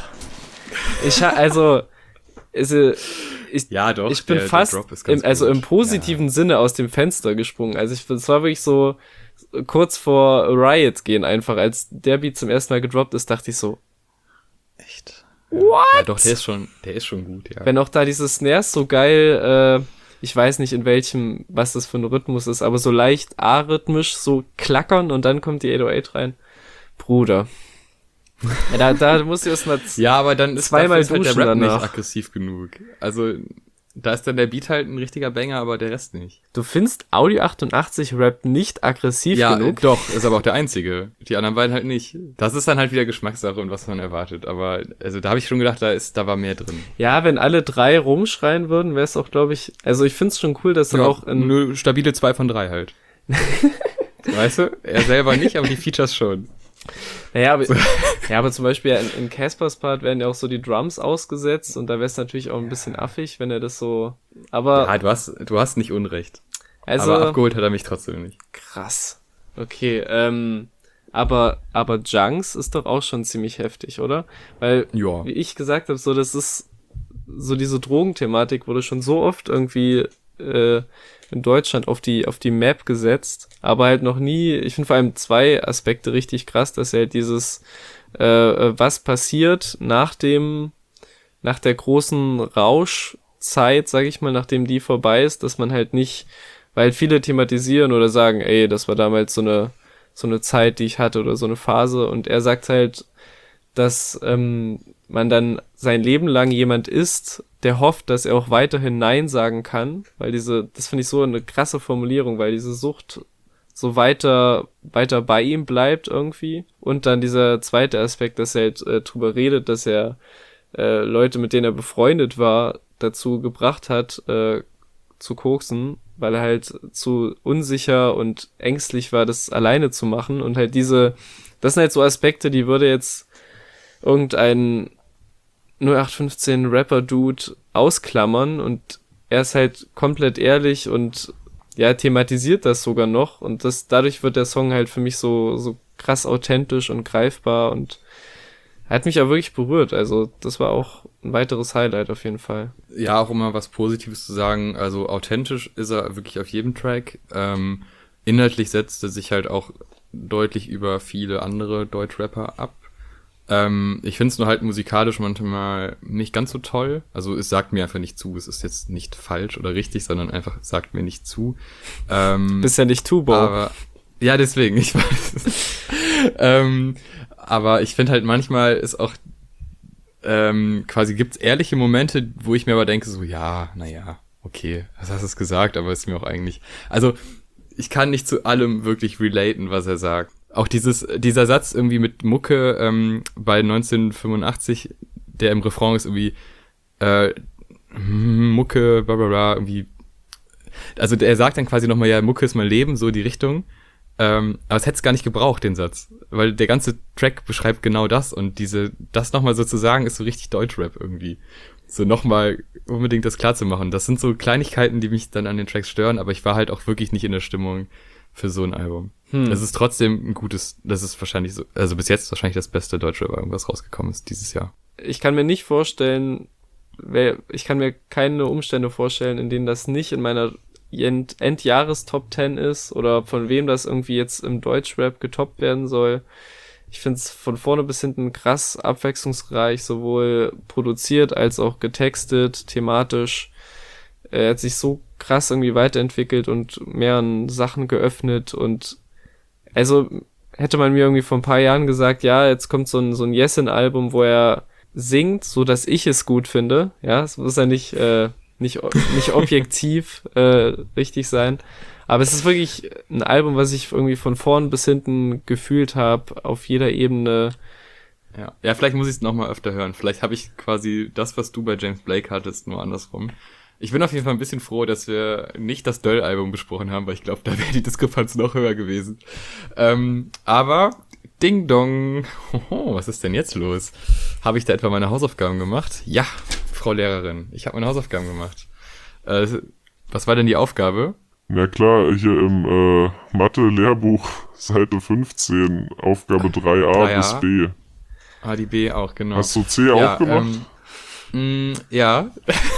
Ja, doch. Ich bin fast im positiven Sinne aus dem Fenster gesprungen. Also es war wirklich so kurz vor Riot gehen einfach. Als der Beat zum ersten Mal gedroppt ist, dachte ich so, echt? What? Ja, doch, der ist schon gut, ja. Wenn auch da diese Snares so geil, ich weiß nicht was das für ein Rhythmus ist, aber so leicht arrhythmisch so klackern und dann kommt die 808 rein. Bruder. Ja, da muss ich erst mal ja, aber dann zweimal ist halt duschen der Rap danach. nicht aggressiv genug. Also, da ist dann der Beat halt ein richtiger Banger, aber der Rest nicht. Du findest Audio 88 Rap nicht aggressiv genug? Ja, doch, ist aber auch der einzige. Die anderen beiden halt nicht. Das ist dann halt wieder Geschmackssache und was man erwartet. Aber, also, da habe ich schon gedacht, da war mehr drin. Ja, wenn alle drei rumschreien würden, wäre es auch, glaube ich, also ich find's schon cool, dass dann auch eine stabile 2 von 3 halt. Weißt du? Er selber nicht, aber die Features schon. Naja, aber zum Beispiel in Caspers Part werden ja auch so die Drums ausgesetzt und da wäre es natürlich auch ein bisschen affig, wenn er das so, aber... Ja, du hast nicht Unrecht. Also, aber abgeholt hat er mich trotzdem nicht. Krass. Okay, aber Junks ist doch auch schon ziemlich heftig, oder? Weil, Ja. wie ich gesagt habe, so, das ist so diese Drogenthematik wurde schon so oft irgendwie in Deutschland auf die Map gesetzt, aber halt noch nie, ich finde vor allem zwei Aspekte richtig krass, dass halt dieses was passiert nach der großen Rauschzeit, sag ich mal, nachdem die vorbei ist, dass man halt nicht, weil viele thematisieren oder sagen, ey, das war damals so eine Zeit, die ich hatte oder so eine Phase und er sagt halt, dass man dann sein Leben lang jemand ist, der hofft, dass er auch weiterhin Nein sagen kann, weil das finde ich so eine krasse Formulierung, weil diese Sucht so weiter bei ihm bleibt irgendwie. Und dann dieser zweite Aspekt, dass er halt drüber redet, dass er Leute, mit denen er befreundet war, dazu gebracht hat, zu koksen, weil er halt zu unsicher und ängstlich war, das alleine zu machen. Und halt das sind halt so Aspekte, die würde jetzt irgendein 0815 Rapper-Dude ausklammern und er ist halt komplett ehrlich und ja, thematisiert das sogar noch und dadurch wird der Song halt für mich so krass authentisch und greifbar und hat mich auch wirklich berührt, also das war auch ein weiteres Highlight auf jeden Fall. Ja, auch immer was Positives zu sagen, also authentisch ist er wirklich auf jedem Track, inhaltlich setzt er sich halt auch deutlich über viele andere Deutschrapper ab. Ich finde es nur halt musikalisch manchmal nicht ganz so toll. Also es sagt mir einfach nicht zu. Es ist jetzt nicht falsch oder richtig, sondern einfach es sagt mir nicht zu. Bist ja nicht Tubo. Aber ja, deswegen, ich weiß. Aber ich finde halt manchmal ist auch quasi gibt's ehrliche Momente, wo ich mir aber denke so, ja, naja, okay, was hast du gesagt, aber ist mir auch eigentlich... Also ich kann nicht zu allem wirklich relaten, was er sagt. Auch dieser Satz irgendwie mit Mucke bei 1985, der im Refrain ist irgendwie Mucke, bla bla bla, irgendwie. Also er sagt dann quasi nochmal, ja, Mucke ist mein Leben, so die Richtung. Aber es hätte es gar nicht gebraucht, den Satz. Weil der ganze Track beschreibt genau das und das nochmal so zu sagen, ist so richtig Deutschrap irgendwie. So nochmal unbedingt das klar zu machen. Das sind so Kleinigkeiten, die mich dann an den Tracks stören, aber ich war halt auch wirklich nicht in der Stimmung für so ein Album. Das ist trotzdem das ist wahrscheinlich so, also bis jetzt wahrscheinlich das beste Deutschrap-Album, was rausgekommen ist dieses Jahr. Ich kann mir nicht vorstellen, ich kann mir keine Umstände vorstellen, in denen das nicht in meiner Endjahres-Top 10 ist oder von wem das irgendwie jetzt im Deutschrap getoppt werden soll. Ich finde es von vorne bis hinten krass abwechslungsreich, sowohl produziert als auch getextet, thematisch. Er hat sich so krass irgendwie weiterentwickelt und mehr an Sachen geöffnet und also hätte man mir irgendwie vor ein paar Jahren gesagt, ja, jetzt kommt so ein Yesin-Album, wo er singt, so dass ich es gut finde, ja, es muss ja nicht objektiv richtig sein, aber es ist wirklich ein Album, was ich irgendwie von vorn bis hinten gefühlt habe, auf jeder Ebene. Ja, vielleicht muss ich es nochmal öfter hören, vielleicht habe ich quasi das, was du bei James Blake hattest, nur andersrum. Ich bin auf jeden Fall ein bisschen froh, dass wir nicht das Döll-Album besprochen haben, weil ich glaube, da wäre die Diskrepanz noch höher gewesen. Aber Ding Dong, was ist denn jetzt los? Habe ich da etwa meine Hausaufgaben gemacht? Ja, Frau Lehrerin, ich habe meine Hausaufgaben gemacht. Was war denn die Aufgabe? Na klar, hier im Mathe-Lehrbuch, Seite 15, Aufgabe 3a bis B. Ah, die B auch, genau. Hast du C auch gemacht? Ja.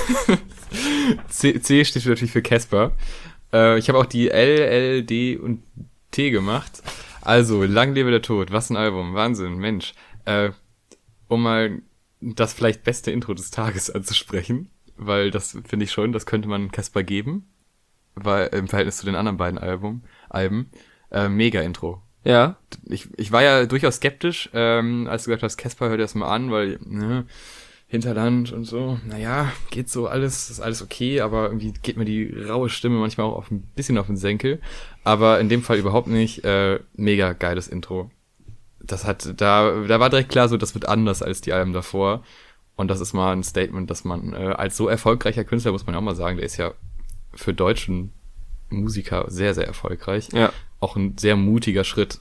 C steht natürlich für Casper. Ich habe auch die L, L, D und T gemacht. Also, lang lebe der Tod. Was ein Album. Wahnsinn, Mensch. Um mal das vielleicht beste Intro des Tages anzusprechen, weil das finde ich schon, das könnte man Casper geben, weil im Verhältnis zu den anderen beiden Alben. Mega Intro. Ja. Ich war ja durchaus skeptisch, als du gesagt hast, Casper, hör dir das mal an, weil, Hinterland und so, naja, geht so alles, ist alles okay, aber irgendwie geht mir die raue Stimme manchmal auch ein bisschen auf den Senkel, aber in dem Fall überhaupt nicht, mega geiles Intro. Da war direkt klar so, das wird anders als die Alben davor und das ist mal ein Statement, dass man, als so erfolgreicher Künstler, muss man auch mal sagen, der ist ja für deutschen Musiker sehr, sehr erfolgreich. Ja. Auch ein sehr mutiger Schritt,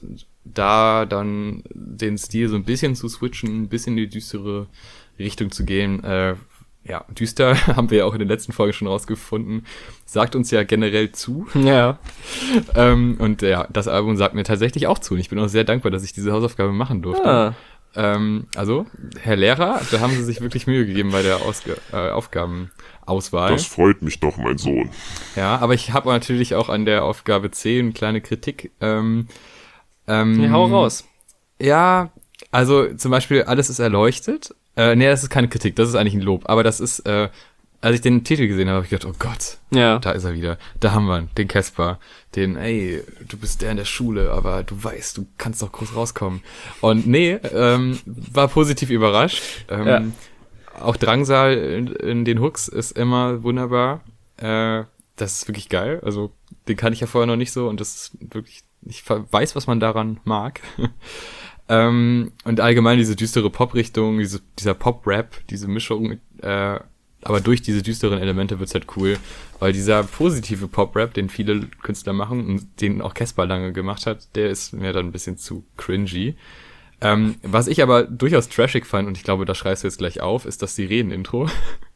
da dann den Stil so ein bisschen zu switchen, ein bisschen in die düstere Richtung zu gehen. Ja, düster haben wir ja auch in den letzten Folgen schon rausgefunden. Sagt uns ja generell zu. Ja. Und ja, das Album sagt mir tatsächlich auch zu. Und ich bin auch sehr dankbar, dass ich diese Hausaufgabe machen durfte. Also, Herr Lehrer, da haben Sie sich wirklich Mühe gegeben bei der Aufgabenauswahl. Das freut mich doch, mein Sohn. Ja, aber ich habe natürlich auch an der Aufgabe 10 eine kleine Kritik. Hau raus. Ja, also zum Beispiel Alles ist erleuchtet. Nee, das ist keine Kritik, das ist eigentlich ein Lob. Aber das ist, als ich den Titel gesehen habe, habe ich gedacht, oh Gott, Ja. da ist er wieder. Da haben wir ihn, den Casper. Den, ey, du bist der in der Schule, aber du weißt, du kannst doch groß rauskommen. Und nee, war positiv überrascht. Ja. Auch Drangsal in den Hooks ist immer wunderbar. Das ist wirklich geil. Also, den kannte ich ja vorher noch nicht so und das ist wirklich, ich weiß, was man daran mag. Und allgemein diese düstere Pop-Richtung, dieser Pop-Rap, diese Mischung, aber durch diese düsteren Elemente wird's halt cool, weil dieser positive Pop-Rap, den viele Künstler machen und den auch Casper lange gemacht hat, der ist mir dann ein bisschen zu cringy. Was ich aber durchaus trashig fand, und ich glaube, da schreibst du jetzt gleich auf, ist das Sirenen-Intro.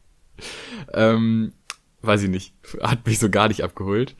Weiß ich nicht, hat mich so gar nicht abgeholt.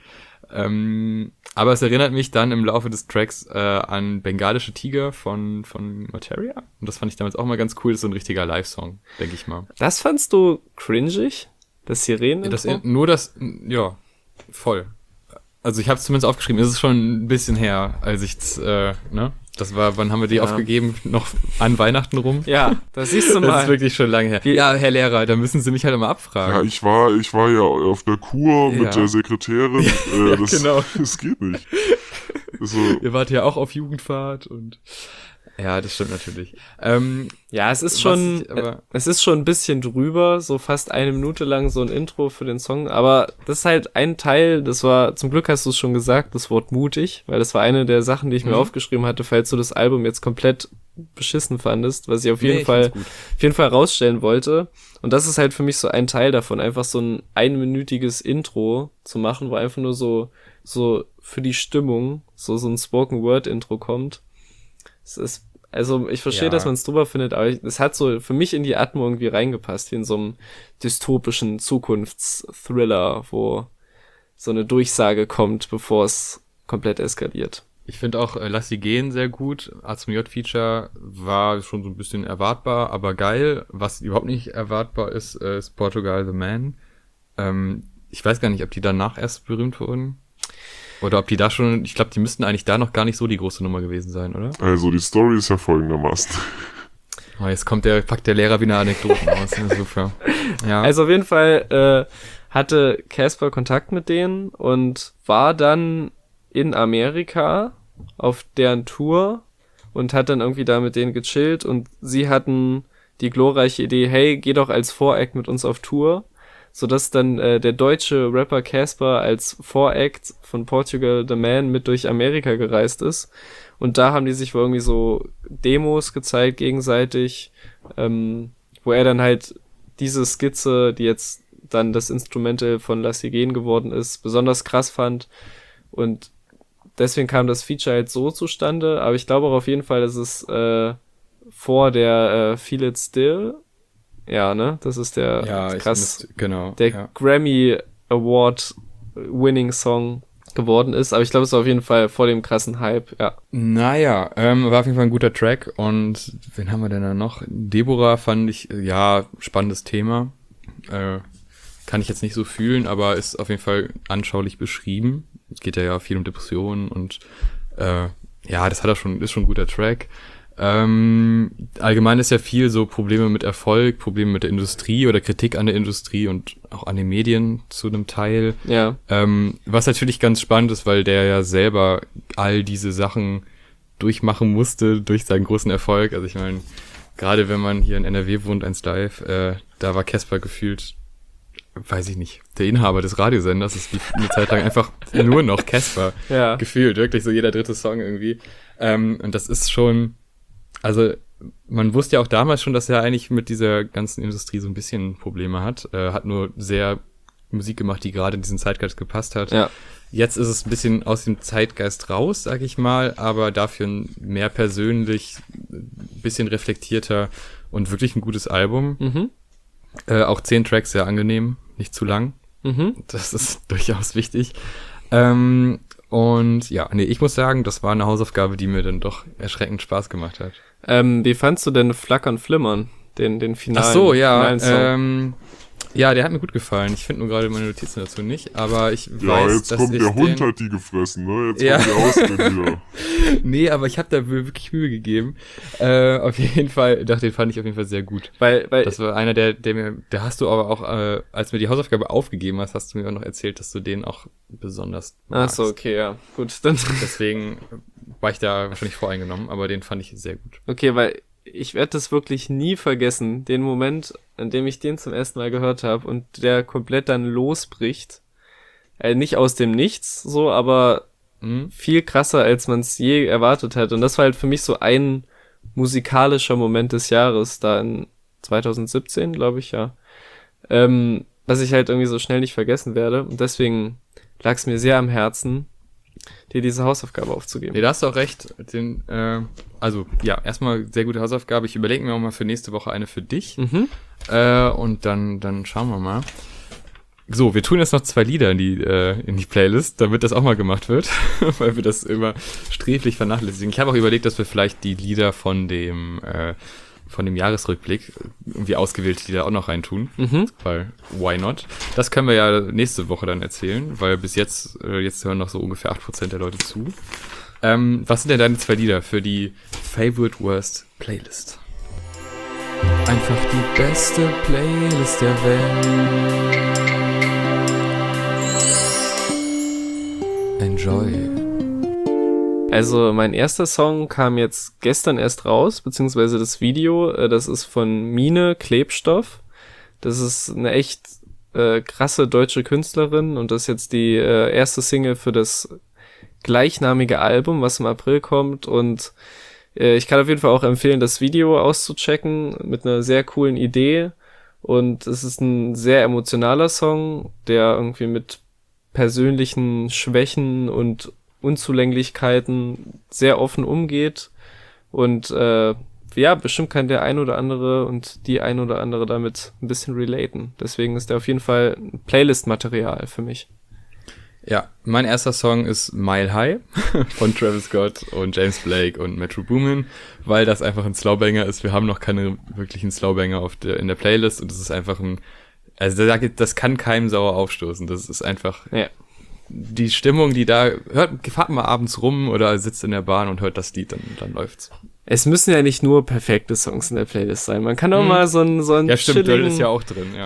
Aber es erinnert mich dann im Laufe des Tracks an Bengalische Tiger von Materia. Und das fand ich damals auch mal ganz cool. Das ist so ein richtiger Live-Song, denke ich mal. Das fandst du cringig? Das Sirenen-Intro? Ja, voll. Also ich habe es zumindest aufgeschrieben. Es ist schon ein bisschen her, als ich's, ne? Das war, wann haben wir die aufgegeben? Noch an Weihnachten rum? Ja, das siehst du mal. Das ist wirklich schon lange her. Ja, Herr Lehrer, da müssen Sie mich halt immer abfragen. Ja, ich war ja auf der Kur mit der Sekretärin. Genau. Das geht nicht. Also, Ihr wart ja auch auf Jugendfahrt und ja, das stimmt natürlich. Ja, es ist schon ein bisschen drüber, so fast 1 Minute lang so ein Intro für den Song, aber das ist halt ein Teil, das war, zum Glück hast du es schon gesagt, das Wort mutig, weil das war eine der Sachen, die ich mir aufgeschrieben hatte, falls du das Album jetzt komplett beschissen fandest, was ich auf jeden Fall rausstellen wollte. Und das ist halt für mich so ein Teil davon, einfach so ein 1-minütiges Intro zu machen, wo einfach nur so für die Stimmung so ein Spoken-Word-Intro kommt. Es ist, also ich verstehe, dass man es drüber findet, aber es hat so für mich in die Atmung irgendwie reingepasst, wie in so einem dystopischen Zukunftsthriller, wo so eine Durchsage kommt, bevor es komplett eskaliert. Ich finde auch Lass sie gehen sehr gut. A zum J-Feature war schon so ein bisschen erwartbar, aber geil. Was überhaupt nicht erwartbar ist, ist Portugal the Man. Ich weiß gar nicht, ob die danach erst berühmt wurden. Oder ob die da schon, ich glaube, die müssten eigentlich da noch gar nicht so die große Nummer gewesen sein, oder? Also die Story ist ja folgendermaßen. Oh, jetzt packt der Lehrer wieder Anekdoten aus. Super. Ja. Also auf jeden Fall hatte Casper Kontakt mit denen und war dann in Amerika auf deren Tour und hat dann irgendwie da mit denen gechillt und sie hatten die glorreiche Idee, hey, geh doch als Voract mit uns auf Tour. Sodass dann der deutsche Rapper Casper als Voract von Portugal the Man mit durch Amerika gereist ist. Und da haben die sich wohl irgendwie so Demos gezeigt gegenseitig, wo er dann halt diese Skizze, die jetzt dann das Instrumental von Lass sie gehen geworden ist, besonders krass fand. Und deswegen kam das Feature halt so zustande. Aber ich glaube auch auf jeden Fall, dass es vor der Feel It Still, ja, ne? Das ist der Grammy Award Winning Song geworden ist. Aber ich glaube, es ist auf jeden Fall vor dem krassen Hype, ja. Naja, war auf jeden Fall ein guter Track. Und wen haben wir denn da noch? Deborah fand ich, ja, spannendes Thema. Kann ich jetzt nicht so fühlen, aber ist auf jeden Fall anschaulich beschrieben. Es geht ja viel um Depressionen und ja, das ist schon ein guter Track. Allgemein ist ja viel so Probleme mit Erfolg, Probleme mit der Industrie oder Kritik an der Industrie und auch an den Medien zu einem Teil. Ja. Was natürlich ganz spannend ist, weil der ja selber all diese Sachen durchmachen musste durch seinen großen Erfolg. Also ich meine, gerade wenn man hier in NRW wohnt, 1Live, da war Casper gefühlt, weiß ich nicht, der Inhaber des Radiosenders. Es lief eine Zeit lang einfach nur noch Casper gefühlt, wirklich so jeder dritte Song irgendwie. Und das ist schon, also man wusste ja auch damals schon, dass er eigentlich mit dieser ganzen Industrie so ein bisschen Probleme hat. Hat nur sehr Musik gemacht, die gerade in diesen Zeitgeist gepasst hat. Ja. Jetzt ist es ein bisschen aus dem Zeitgeist raus, sag ich mal, aber dafür ein mehr persönlich, ein bisschen reflektierter und wirklich ein gutes Album. Auch 10 Tracks, sehr angenehm, nicht zu lang. Das ist durchaus wichtig. Und ja, nee, ich muss sagen, das war eine Hausaufgabe, die mir dann doch erschreckend Spaß gemacht hat. Wie fandst du denn Flackern, Flimmern? Den finalen, Ach so, ja, finalen Song? ja, der hat mir gut gefallen. Ich finde nur gerade meine Notizen dazu nicht, aber ich Ja, weiß, jetzt dass kommt ich der Hund, den... hat die gefressen, ne? Jetzt Ja. kommt die Ausrede wieder. Nee, aber ich habe da wirklich Mühe gegeben. Auf jeden Fall, den fand ich auf jeden Fall sehr gut. Weil Das war einer, der hast du aber auch, als mir die Hausaufgabe aufgegeben hast du mir auch noch erzählt, dass du den auch besonders ach magst. so, okay, ja, gut, dann Deswegen war ich da wahrscheinlich voreingenommen, aber den fand ich sehr gut. okay, weil ich werde das wirklich nie vergessen, den Moment, an dem ich den zum ersten Mal gehört habe und der komplett dann losbricht. Nicht aus dem Nichts, so, aber viel krasser, als man es je erwartet hat. Und das war halt für mich so ein musikalischer Moment des Jahres, da in 2017, glaube ich, ja. Was ich halt irgendwie so schnell nicht vergessen werde. Und deswegen lag es mir sehr am Herzen, dir diese Hausaufgabe aufzugeben. Nee, da hast du auch recht. Also, ja, erstmal sehr gute Hausaufgabe. Ich überlege mir auch mal für nächste Woche eine für dich. Und dann schauen wir mal. So, wir tun jetzt noch 2 Lieder in die Playlist, damit das auch mal gemacht wird, weil wir das immer sträflich vernachlässigen. Ich habe auch überlegt, dass wir vielleicht die Lieder von dem Jahresrückblick irgendwie ausgewählte Lieder auch noch reintun, weil why not? Das können wir ja nächste Woche dann erzählen, weil bis jetzt hören noch so ungefähr 8% der Leute zu. Was sind denn deine 2 Lieder für die Favorite Worst Playlist? Einfach die beste Playlist der Welt. Enjoy. Also mein erster Song kam jetzt gestern erst raus, beziehungsweise das Video, das ist von Mine Klebstoff. Das ist eine echt krasse deutsche Künstlerin und das ist jetzt die erste Single für das gleichnamige Album, was im April kommt, und ich kann auf jeden Fall auch empfehlen, das Video auszuchecken mit einer sehr coolen Idee, und es ist ein sehr emotionaler Song, der irgendwie mit persönlichen Schwächen und Unzulänglichkeiten sehr offen umgeht, und ja, bestimmt kann der ein oder andere und die ein oder andere damit ein bisschen relaten. Deswegen ist der auf jeden Fall Playlist-Material für mich. Ja, mein erster Song ist Mile High von Travis Scott und James Blake und Metro Boomin, weil das einfach ein Slowbanger ist. Wir haben noch keine wirklichen Slowbanger in der Playlist, und das ist einfach das kann keinem sauer aufstoßen. Das ist einfach die Stimmung, die da fahrt mal abends rum oder sitzt in der Bahn und hört das Lied, dann läuft's. Es müssen ja nicht nur perfekte Songs in der Playlist sein. Man kann auch mal so einen ja, stimmt, Döll ist ja auch drin, ja.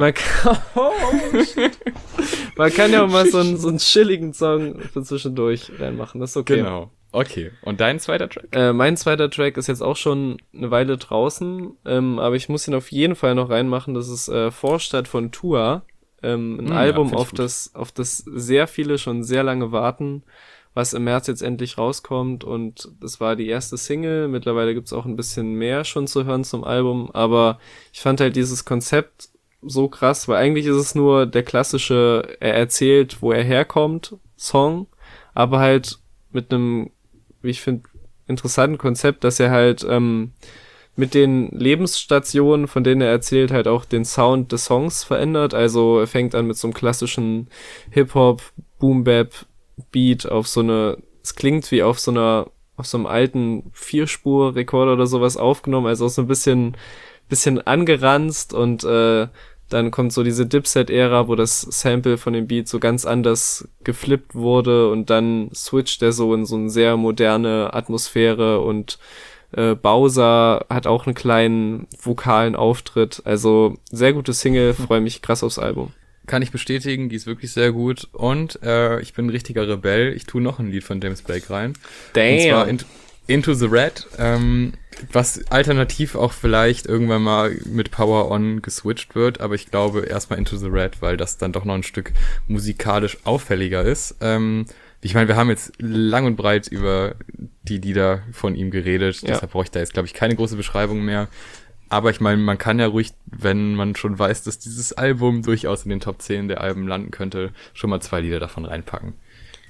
Man kann ja auch mal so einen chilligen Song für zwischendurch reinmachen. Das ist okay. Genau. Okay. Und dein zweiter Track? Mein zweiter Track ist jetzt auch schon eine Weile draußen, aber ich muss ihn auf jeden Fall noch reinmachen. Das ist Vorstadt von Tua. Ein Album, auf das sehr viele schon sehr lange warten, was im März jetzt endlich rauskommt, und das war die erste Single. Mittlerweile gibt's auch ein bisschen mehr schon zu hören zum Album, aber ich fand halt dieses Konzept so krass, weil eigentlich ist es nur der klassische, er erzählt, wo er herkommt, Song, aber halt mit einem, wie ich finde, interessanten Konzept, dass er halt mit den Lebensstationen, von denen er erzählt, halt auch den Sound des Songs verändert. Also er fängt an mit so einem klassischen Hip-Hop, Boom-Bap Beat auf es klingt wie auf so einem alten 4-Spur-Rekorder oder sowas aufgenommen, also auch so ein bisschen angeranzt, und dann kommt so diese Dipset-Ära, wo das Sample von dem Beat so ganz anders geflippt wurde, und dann switcht er so in so eine sehr moderne Atmosphäre, und Bowser hat auch einen kleinen vokalen Auftritt. Also sehr gute Single, freue mich krass aufs Album. Kann ich bestätigen, die ist wirklich sehr gut. Und ich bin ein richtiger Rebell. Ich tue noch ein Lied von James Blake rein. Damn. Und zwar Into the Red, was alternativ auch vielleicht irgendwann mal mit Power On geswitcht wird. Aber ich glaube erstmal Into the Red, weil das dann doch noch ein Stück musikalisch auffälliger ist. Ich meine, wir haben jetzt lang und breit über die Lieder von ihm geredet. Ja. Deshalb brauche ich da jetzt, glaube ich, keine große Beschreibung mehr. Aber ich meine, man kann ja ruhig, wenn man schon weiß, dass dieses Album durchaus in den Top 10 der Alben landen könnte, schon mal 2 Lieder davon reinpacken.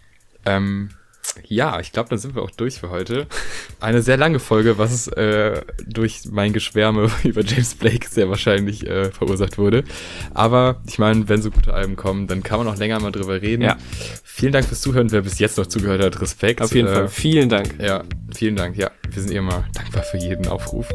Ja, ich glaube, dann sind wir auch durch für heute. Eine sehr lange Folge, was durch mein Geschwärme über James Blake sehr wahrscheinlich verursacht wurde. Aber ich meine, wenn so gute Alben kommen, dann kann man auch länger mal drüber reden. Ja. Vielen Dank fürs Zuhören, wer bis jetzt noch zugehört hat. Respekt. Auf jeden Fall. Vielen Dank. Ja, vielen Dank. Ja, wir sind immer dankbar für jeden Aufruf.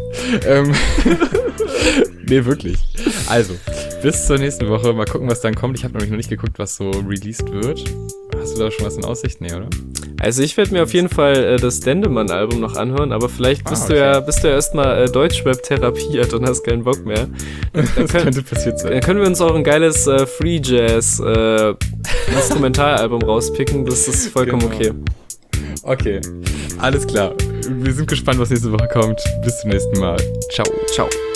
Nee, wirklich. Also, bis zur nächsten Woche. Mal gucken, was dann kommt. Ich habe nämlich noch nicht geguckt, was so released wird. Hast du da schon was in Aussicht? Nee, oder? Also ich werde mir auf jeden Fall das Dendemann-Album noch anhören, aber vielleicht bist du ja erstmal Deutschrap therapiert und hast keinen Bock mehr. Das könnte passiert sein. Dann können wir uns auch ein geiles Free Jazz Instrumentalalbum rauspicken. Das ist vollkommen okay. Okay, alles klar. Wir sind gespannt, was nächste Woche kommt. Bis zum nächsten Mal. Ciao. Ciao.